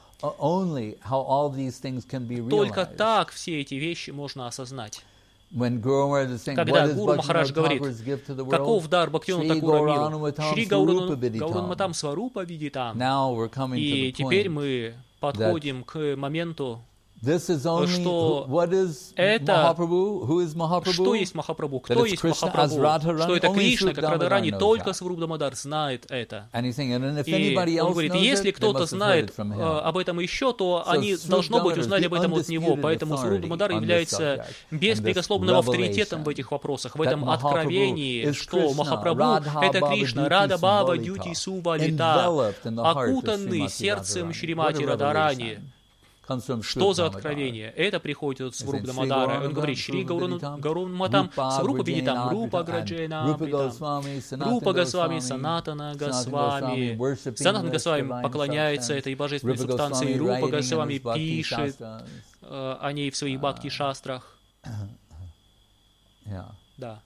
Только так все эти вещи можно осознать. Когда Гуру Махарадж говорит, каков дар Бхактивинода Такура миру? Шри Гауран Сварупа Видитам. И теперь мы подходим к моменту, что это, что есть Махапрабху, кто есть Махапрабху, что это Кришна, как Радарани, только Сваруб Дамодар знает это. И он говорит, если кто-то знает об этом еще, то они, должно быть, узнали об этом от него, поэтому Сваруб Дамодар является беспрекословным авторитетом в этих вопросах, в этом откровении, что Махапрабху — это Кришна, Рада Баба Дьюти Сува Лита, окутанный сердцем Шримати Радарани. Что за откровение? Это приходит от Сваруб Дамодара. Он говорит, Шри Гауран Матам, Сварупа Видитам, Рупа Граджена Притам, Рупа Госвами, Санатана Госвами. Санатана Госвами поклоняется этой божественной субстанции, Рупа Госвами пишет о ней в своих бхакти-шастрах. Да.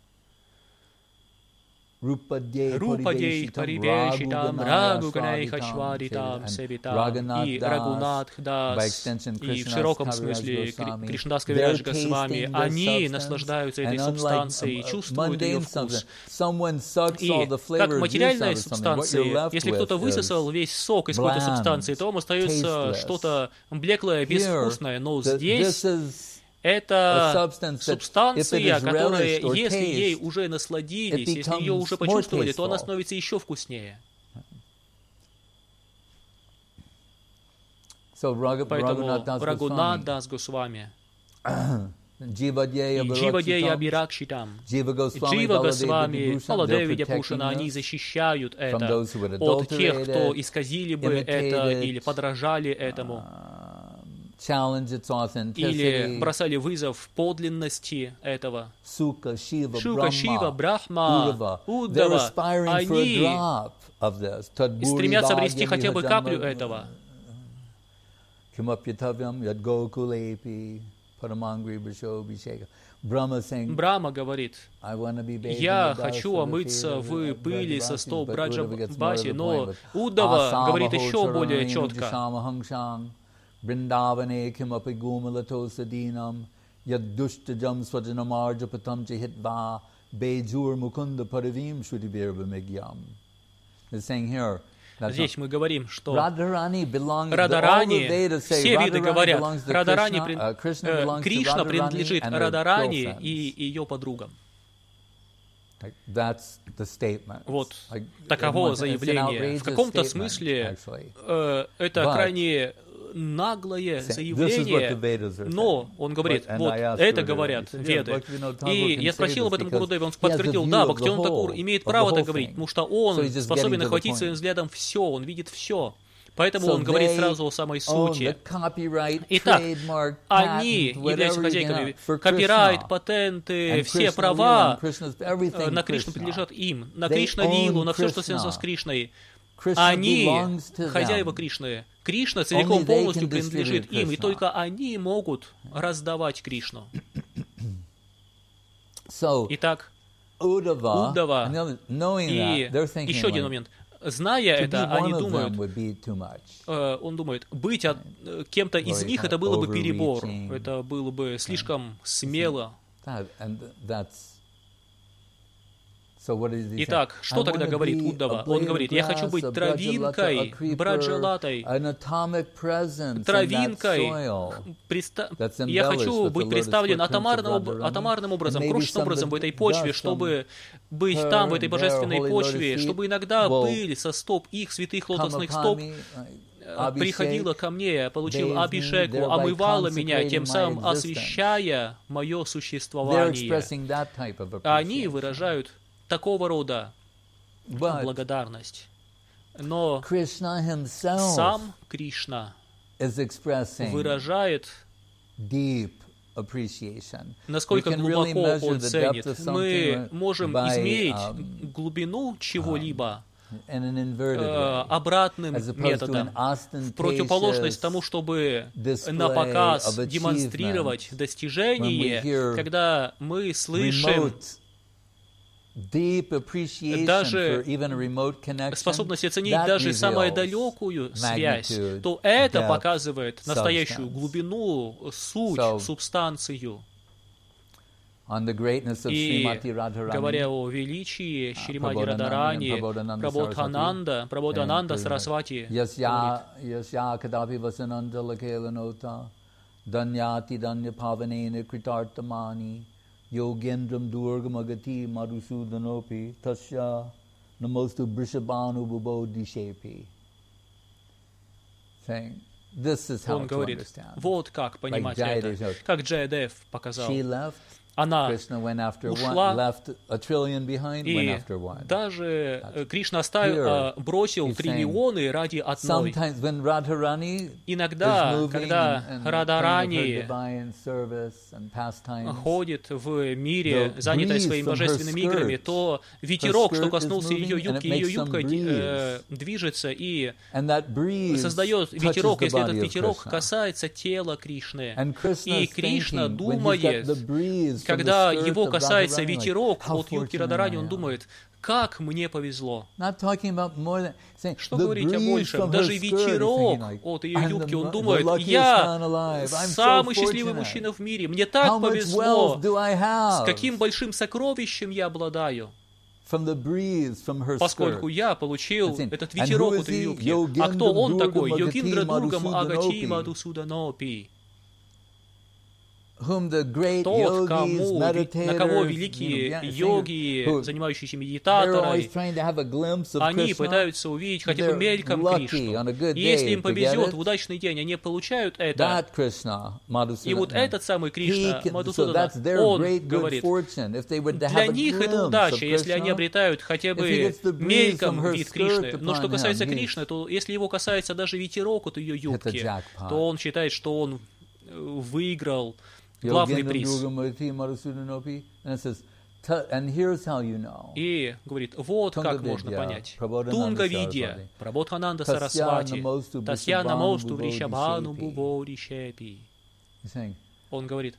Рупадей Парибешитам, Рагуганайхачваритам, Севитам, и Рагунатх Дас, и в широком смысле Кришнадас Кавирадж Госвами, они наслаждаются этой субстанцией, чувствуют ее вкус. И как материальная субстанция, если кто-то высосал весь сок из какой-то субстанции, то вам остается что-то блеклое, безвкусное, но здесь это субстанция, которая, если ей уже насладились, если ее уже почувствовали, то она становится еще вкуснее. Поэтому Рагунат Дас Госвами, Дживадея Абиракшитам, Джива Госвами, Баладеви Видяпушана, они защищают это от тех, кто исказили бы это или подражали этому, или бросали вызов подлинности этого. Шука, Шива, Брахма, Уддава, они стремятся обрести хотя бы каплю этого. Брахма говорит, я хочу омыться в пыли со стоп Браджабаси, но Уддава говорит еще более четко. Брindavane kimapi gomalato sadinam yaddustajam swajanamarjapatam chihitva bejur mukunda paravim shudibirvamigyam. They're saying here, здесь мы говорим, что Радарани, все виды говорят, Кришна принадлежит Радарани и ее подругам. Вот таково заявление. В каком-то смысле это крайне наглое заявление, но он говорит, вот это говорят Веды. И я спросил об этом Гурудеве, он подтвердил, да, Бхактивинода Такур имеет право так говорить, потому что он способен охватить своим взглядом все, он видит все. Поэтому он говорит сразу о самой сути. Итак, они являются хозяйками. Копирайт, патенты, все права на Кришну принадлежат им, на Кришна-лилу, на все, что связано с Кришной. Они хозяева Кришны. Кришна целиком полностью принадлежит им, и только они могут раздавать Кришну. Итак, Уддава, и еще один момент. Зная это, они думают, он думает, быть кем-то из них, это было бы перебор, это было бы слишком смело. Итак, что тогда говорит Уддава? Он говорит, я хочу быть травинкой, браджалатой, травинкой, я хочу быть представлен атомарным образом, крошечным образом в этой почве, чтобы быть там, в этой божественной почве, чтобы иногда пыль со стоп их святых лотосных стоп приходила ко мне, я получил абишеку, омывала меня, тем самым освещая мое существование. Они выражают такого рода благодарность. Но сам Кришна выражает, насколько глубоко он ценит. Мы можем измерить глубину чего-либо обратным методом, в противоположность тому, чтобы на показ демонстрировать достижение, когда мы слышим даже способность оценить даже самую далекую связь, то это показывает настоящую глубину, суть, субстанцию. И говоря о величии Шримати Радхарани, Прабодхананда Сарасвати Yogendram Durgamagati Madhusudanopi Tasya Namostu Brishabhanu Bubodhishepi. Он говорит, вот как понимать это, как Джаядев показал. Она ушла, и даже Кришна бросил триллионы ради одной. Иногда, когда Радхарани ходит в мире, занятой своими божественными играми, то ветерок, что коснулся ее юбки, ее юбка движется и создает ветерок, если этот ветерок касается тела Кришны. И Кришна думает, когда его касается ветерок от юбки Радхарани, он думает, как мне повезло. Что говорить о большем? Даже ветерок от ее юбки, он думает, я самый счастливый мужчина в мире, мне так повезло, с каким большим сокровищем я обладаю. Поскольку я получил этот ветерок от ее юбки. А кто он такой? Йогиндра Дургам Агати Мадхусуданопи. Тот, на кого великие йоги, занимающиеся медитаторой, они пытаются увидеть хотя бы мельком Кришну. И если им повезет в удачный день, они получают это. И вот этот самый Кришна, Мадхусудана, он говорит, для них это удача, если они обретают хотя бы мельком вид Кришны. Но что касается Кришны, то если его касается даже ветерок от ее юбки, то он считает, что он выиграл главный приз. И говорит, вот как можно понять. Тунга Видья, Прабодхананда Сарасвати, Тасья Намосту Вришабхану Буборишепи. Он говорит,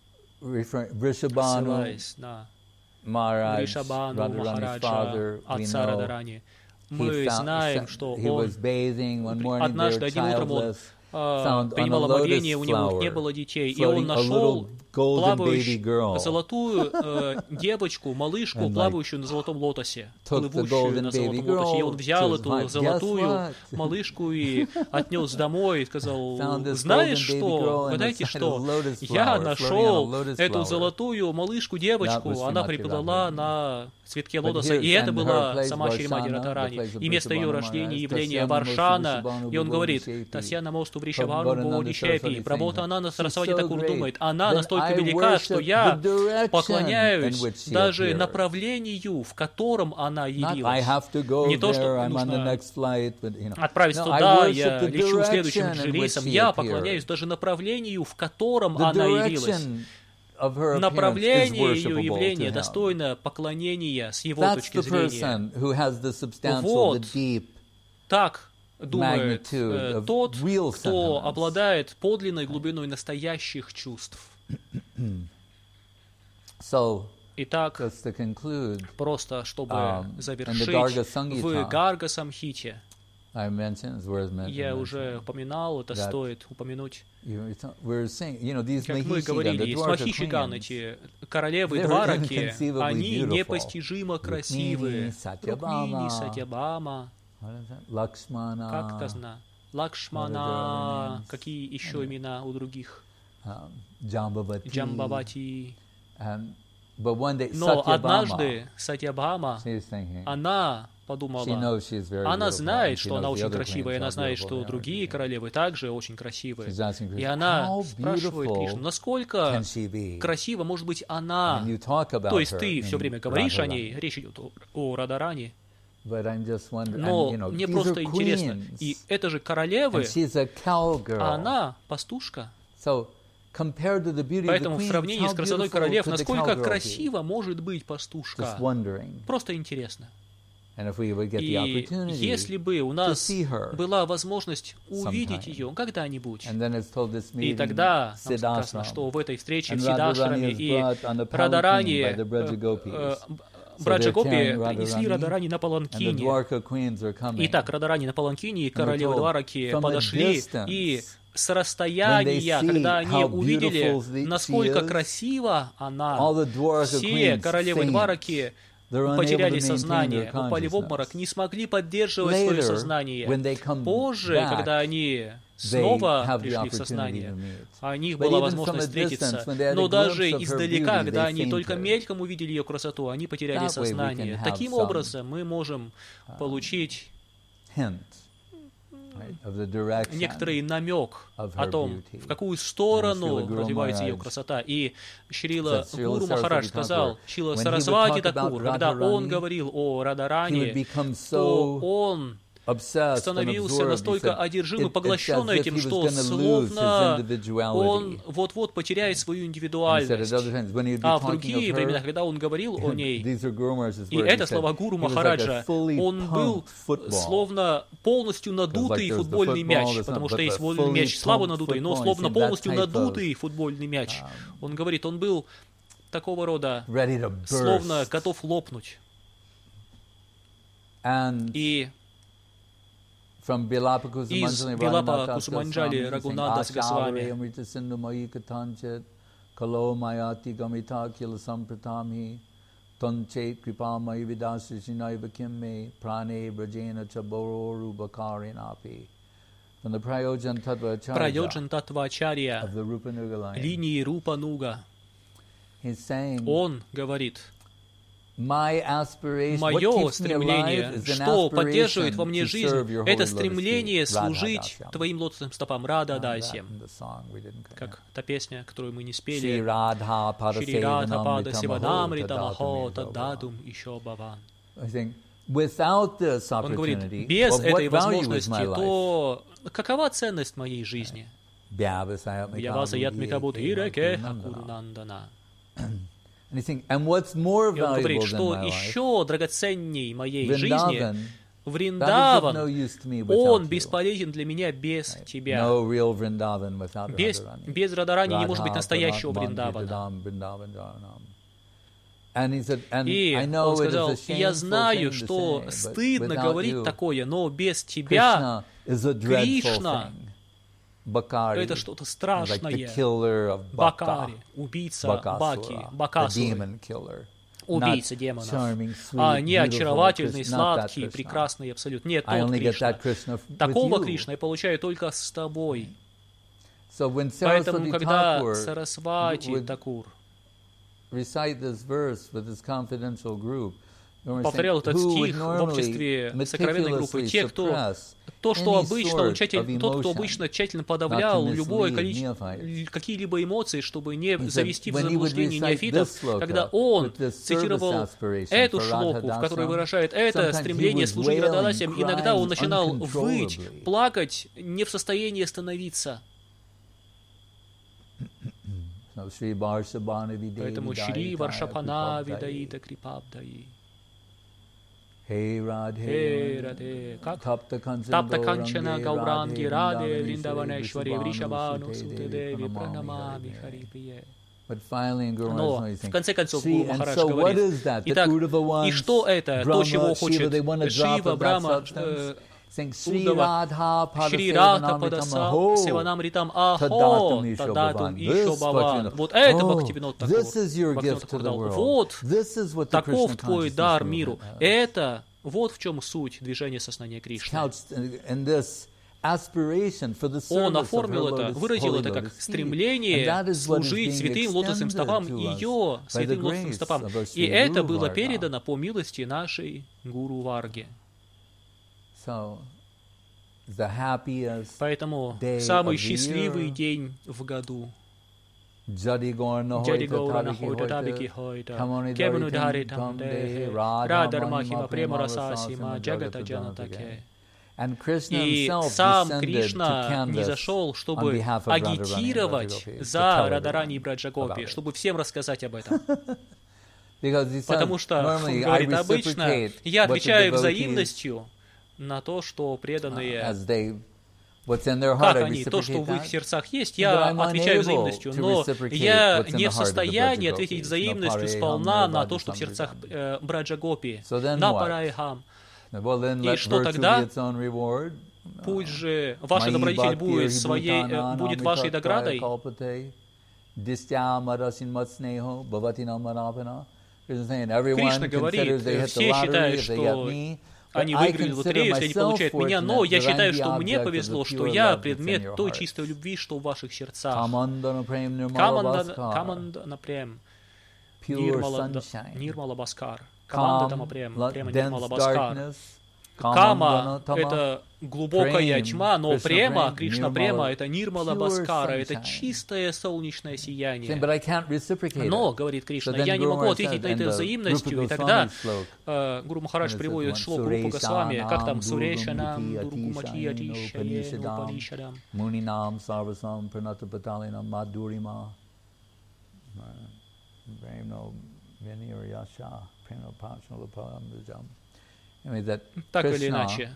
ссылаясь на Вришабхану Махараджа, отца Радхарани, мы знаем, что он однажды одним утром он принимал омовение, у него не было детей, и он нашел плавающую золотую девочку, малышку, плавающую на золотом лотосе, плывущую на золотом лотосе. И он взял эту золотую малышку и отнес домой и сказал, знаешь что, угадайте что, я нашел эту золотую малышку, девочку, она приплыла на цветке лотоса, и это была сама Шримати Радхарани. И место ее рождения, явление Варшана, и он говорит, Тасья Намосту Вришабхану Буборишепи, Прабодхананда Сарасвати Такур думает, она настолько велика, что я поклоняюсь даже направлению, в котором она явилась. Не то, что нужно отправиться туда, я лечу следующим же рейсом, я поклоняюсь даже направлению, в котором она явилась. Направление ее явления достойно поклонения с его точки зрения. Вот так думает тот, кто обладает подлинной глубиной настоящих чувств. Итак, просто чтобы завершить, в Гарга Самхите Я уже упоминал, это стоит упомянуть. Как мы говорили, Свахишиган, эти королевы Двараки, они непостижимо красивы. Рукмини, Сатьябама, как Казна, Лакшмана, какие еще имена у других? Джамбавати. Но однажды Сатьябама, она подумала, она знает, что она очень красивая, и она знает, что другие королевы также очень красивые. И она спрашивает Кришну, насколько красива может быть она? То есть ты все время говоришь о ней, речь идет о Радарани. Но мне просто интересно, и это же королевы, а она пастушка. Поэтому в сравнении с красотой королев, насколько красиво может быть пастушка? Просто интересно. И если бы у нас была возможность увидеть ее когда-нибудь, и тогда нам сказано, что в этой встрече с Сидашарами и Радарани, Браджагопи принесли Радарани на паланкине. Итак, Радарани на паланкине, и королевы Двараки подошли, и с расстояния, когда они увидели, насколько красива она, все королевы Двараки потеряли сознание, упали в обморок, не смогли поддерживать свое сознание. Позже, когда они снова пришли в сознание, у них была возможность встретиться, но даже издалека, когда они только мельком увидели ее красоту, они потеряли сознание. Таким образом, мы можем получить некоторый намек о том, в какую сторону развивается ее красота. И Шрила Гуру Махарадж сказал, Шрила Сарасвати Такур, когда он говорил о Радарани, то он становился настолько одержим и поглощен этим, что словно он вот-вот потеряет свою индивидуальность. А в другие времена, когда он говорил о ней, и это слова Гуру Махараджа, он был словно полностью надутый футбольный мяч, потому что есть мяч слабо надутый, но словно полностью надутый футбольный мяч. Он говорит, он был такого рода, словно готов лопнуть. И из Билапа Кусуманджали Рагунадас Госвами Праёджан Татвачарья линии Рупа Нуга, он говорит, мое стремление, что поддерживает во мне жизнь, это стремление служить Твоим лотосным стопам, Рада Даси. Как та песня, которую мы не спели. Шри Радха Пада Сивадамрита Махо Таддадум Ишо Баван. Он говорит, без этой возможности, то какова ценность моей жизни? Яваса Ятмикабут Иреке Хакурунандана. И он говорит, что еще драгоценней моей жизни Вриндаван, он бесполезен для меня без тебя. Без Радарани не может быть настоящего Вриндавана. И он сказал, я знаю, что стыдно говорить такое, но без тебя, Кришна, это что-то страшное. Бакари, убийца Баки, Бакасуры, убийца демонов, а не очаровательный, сладкий, прекрасный абсолют. Нет, тот Кришна. Такого Кришна я получаю только с тобой. Поэтому, когда Сарасвати Такур повторял этот стих в обществе сокровенной группы, тот, кто обычно тщательно подавлял какие-либо эмоции, чтобы не завести в заблуждение неофитов, когда он цитировал эту шлоку, в которой выражает это стремление служить Рададасям, иногда он начинал выть, плакать, не в состоянии остановиться. Поэтому Шри Варшапана Видаита Крипабдаи. Хей Радhe, как? Тапта Канчана Гауранги Раде Вриндаванешвари Вришабану Сутедеви Пранамами Харипие. Но, в конце концов, Гуру Махарадж говорит, итак, и что это, то, чего хочет Шива, Брахма, Шри Радха Падаса Севанамритам Ахо Тадатум Ишо Баван. Вот это Бхактивинод Такур. Вот таков твой дар миру. Это вот в чем суть движения сознания Кришны. Он оформил это, выразил это как стремление служить святым лотосным стопам, ее святым лотосным стопам. И это было передано по милости нашей Гуру Варги. Поэтому самый счастливый день в году. Джади Гаура Хойта Табики Хойта, Кемуну Дари Тамде, Радар Махима Премарасасима, Джагата Джанатаке. И сам Кришна не зашел, чтобы агитировать за Радарани и Браджагопи, чтобы всем рассказать об этом. Потому что, он говорит, обычно я отвечаю взаимностью на то, что преданные, как они, то, что в их сердцах есть, я отвечаю взаимностью, но я не в состоянии ответить взаимностью сполна на то, что в сердцах Браджагопи, на Парайхам. И что тогда? Пусть же ваша добродетель будет вашей наградой. Кришна говорит, все считают, что они выиграли лотерею, если они получают меня, но я считаю, что мне повезло, что я предмет той чистой любви, что в ваших сердцах. Каманда Прем, Нирмала Баскар. Каманда Према Нирмала Баскар. Кама — это глубокая тьма, но према, Кришна Према — это Нирмала Баскара, это чистое солнечное сияние. Но, говорит Кришна, я не могу ответить на это взаимностью, и тогда Гуру Махарадж приводит шлоку Рупа Госвами, как там Сурешанам, Дургумати Адишае, Рупаришадам. Мунинам Сарвасам Пранатапаталинам Мадурима. Так или иначе,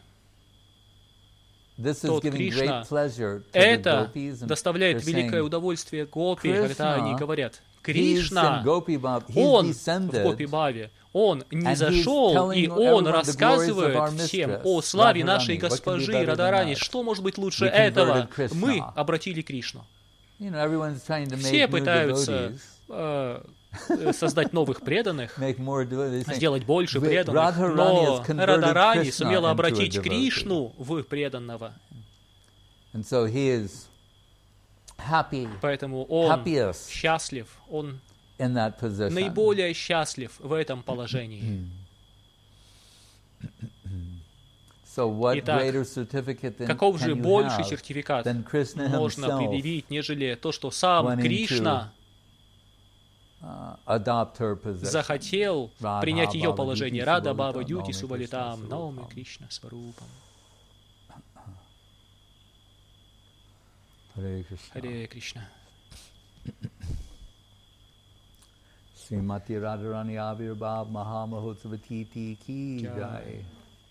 тот Кришна, это доставляет великое удовольствие гопи, когда они говорят, Кришна, он в Гопи-бхаве, он не зашел, и он рассказывает всем о славе нашей госпожи Радарани. Что может быть лучше этого? Мы обратили Кришну. Все пытаются создать новых преданных, сделать больше преданных, но Радарани сумела обратить Кришну в преданного. Поэтому он счастлив, он наиболее счастлив в этом положении. Итак, каков же больший сертификат можно предъявить, нежели то, что сам Кришна захотел принять ее положение. Рада Баба Дьюти Сувалитам, Наоми Кришна Сварупам. Харе Кришна. Сримати Радарани Авирбхав Махамахотсавати ки джай.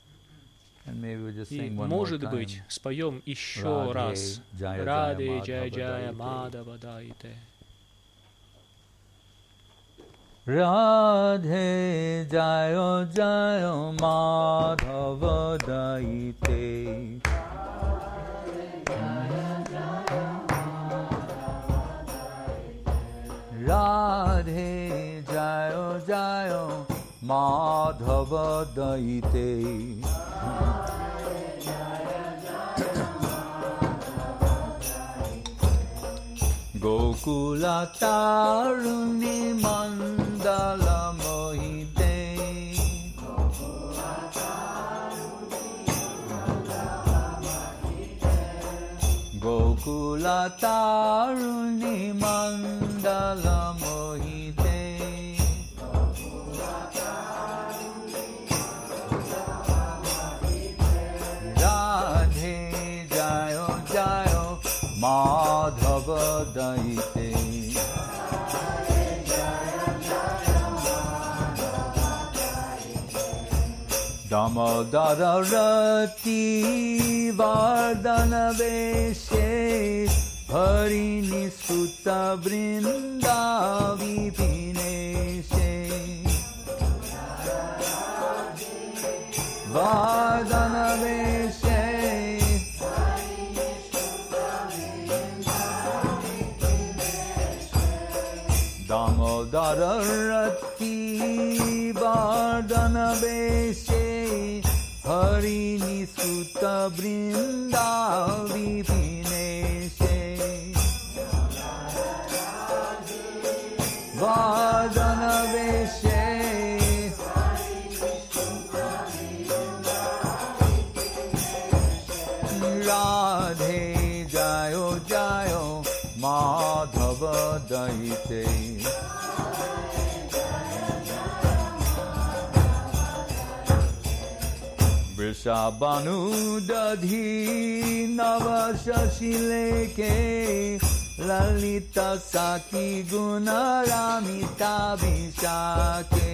И, может быть, споем еще раз. Раде Джая Джая Мадава Дайте. Radhe Jayo Jayo Madhava Daite. Radhe Jayo Jayo Madhava Daite. Gokula Taruni Mandala Mohite. Gokula Taruni Mandala Mohite. Radhe Jayo Jayo Madhava Daite. Damodara Rati Vardhana Veshe Harini Sutta Vrinda Vipineshe Vardhana Veshe Daudarati Vardhana Veshe Harini Sutta Brinda Vipineshe Vardhana Veshe Radhe Jayo Jayo Madhava Daite Vrishabhanu Dadhi Navashashileke Lalita Saki Gunaramita Vishake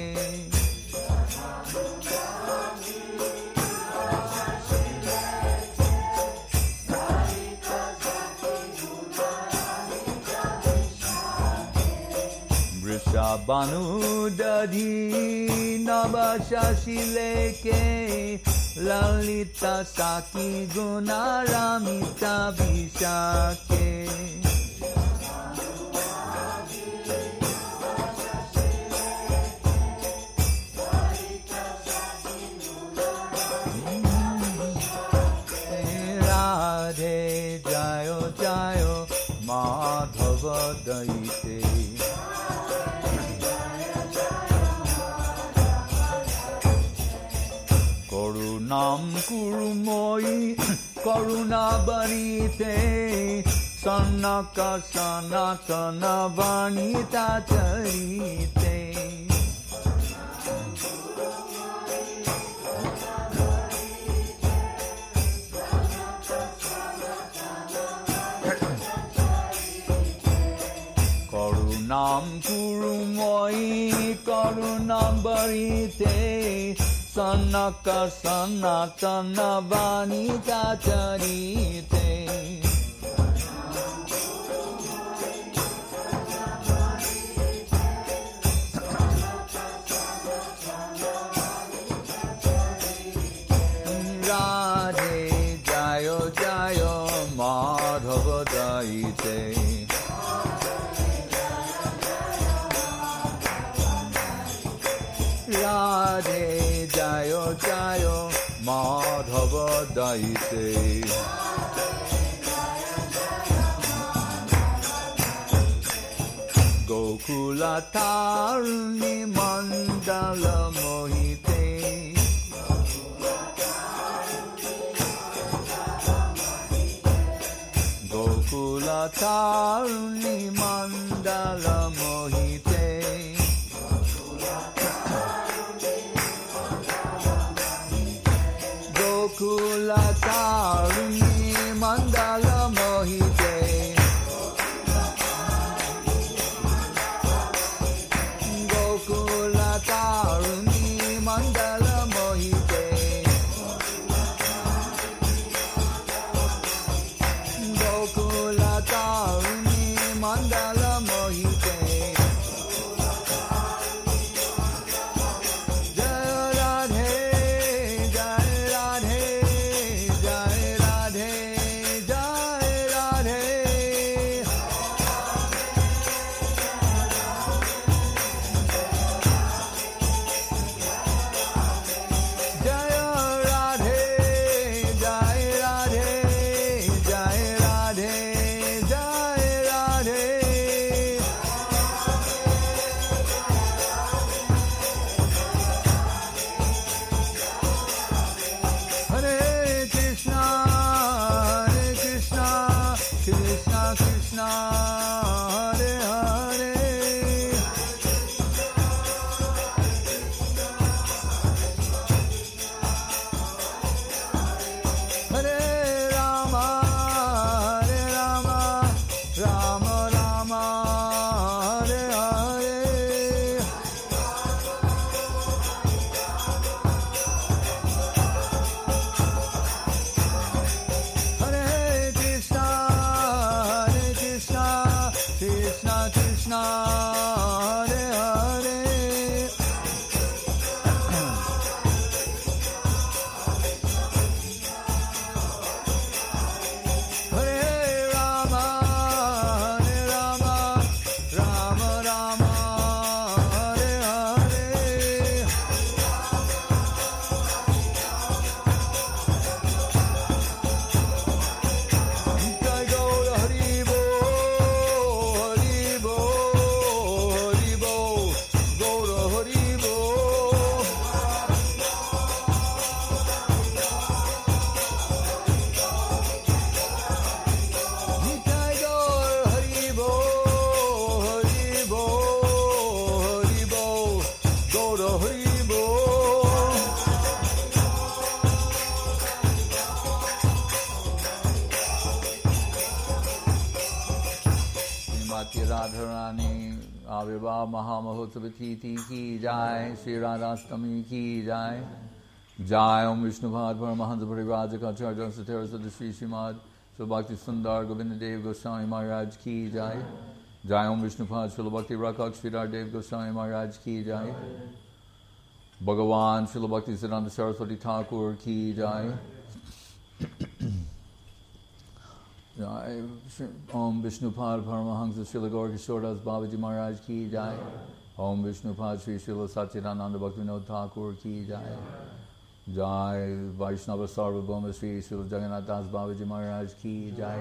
Vrishabhanu Dadhi Navashashileke Lalita Saki Gunaramita Vishake Radhe Jayo Jayo Madhava Daite Karunam Kurumoi Karuna Barite Sanaka Sanatana Vanita Charite Karunam Kurumoi Karunam Barite Sanaka Sanatana Vanita Charite Radhe Jayo Jayo Madhava Daite Radhe Jayo Jayo Madhava Daite Gokula Taruni Mandala Mohite Gokula Taruni Mandala Mohite Gokula Taruni Mandala Mohite Gokula Taruni Mandala Mohite Gokula Taruni Mandala Mohite Rama Srimati Radharani Avirbhav Mahamahotsavatiti ki jai, Sri Radhastami ki jai. Jai Om Vishnupad Paramahansa Parivajaka Acharya Satara Sadashri Srimad Srila Sundar Govinda Dev Goswami Maharaj ki jai. Jai Om Vishnupad Srila Bhakti Rakak Sridhar Dev Goswami Maharaj ki jai. Bhagavan Srila Bhakti Siddhanta Saraswati Thakur ki jai. Jai Om Vishnupad Paramahansa Srila Gaur Kishoras Babaji Maharaj ki jai. Om Vishnupad Sri Srila Satchidananda Bhaktivinoda Thakur ki jai. Jai Vaishnava Sarvabhauma Sri Srila Jagannath Das Babaji Maharaj ki jai.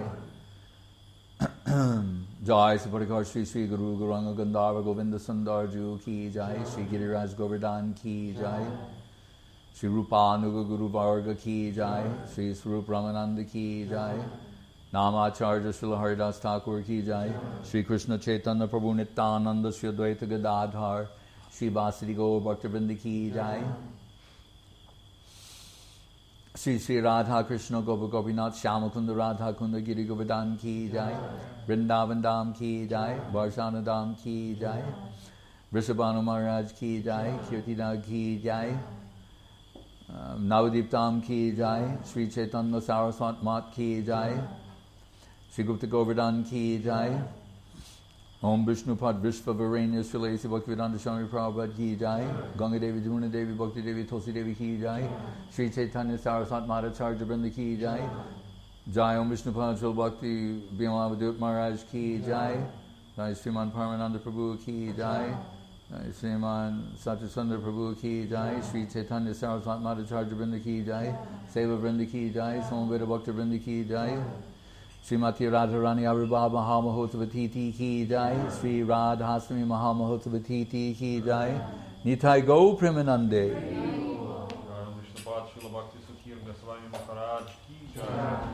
Jai Siparikar Sri Sri Guru Gauranga Gandharva Govinda Sundar Ju ki jai. Sri Giriraj Govardhan ki jai. Sri Rupanuga Guru Varga ki jai. Sri Swarup Ramananda ki jai. Namacharya Srila Haridas Thakur ki jai. Sri Krishna Chaitanya Prabhu Nityananda Sri Advaita Gadadhar Sri Vasari Gaur Bhaktivinoda ki jai. Sri Sri Radha Krishna Gopa Gopinath Shyamakunda Radha Kunda Giri Govardhan ki jai. Vrindavan Dham ki jai. Varshana Dham ki jai. Vrishabhanu Maharaj ki jai. Kirtida ki jai. Navadip Dham ki jai. Sri Chaitanya Saraswat Mat ki jai. Sri Gupta Govardhan ki jai. Om Vishnupad Vishva Varenya Srila Esi Bhaktivedanta Swami Prabhupada ki jai. Ganga Devi Jamuna Devi Bhakti Devi Tulsi Devi ki jai. Sri Chaitanya Saraswat Madhacharya Vrinda ki jai. Jai Om Vishnupad Srila Bhakti Bhimalavadut Maharaj ki jai. Jai Sriman Paramananda Prabhu ki jai. Jai Sriman Satyasundar Prabhu ki jai. Sri Chaitanya Saraswat Madhacharya Vrinda ki jai. Seva Vrinda ki jai. Somaveda Bhakta Vrinda ki jai. Srimati Radharani Avirbhav Mahamahotsavatiti ki jai. Sri Radhastami Mahamahotsavatiti ki jai. Nitai Go Premanande. Vishnupad Srila Bhakti Sakhir Goswami Maharaj ki jai.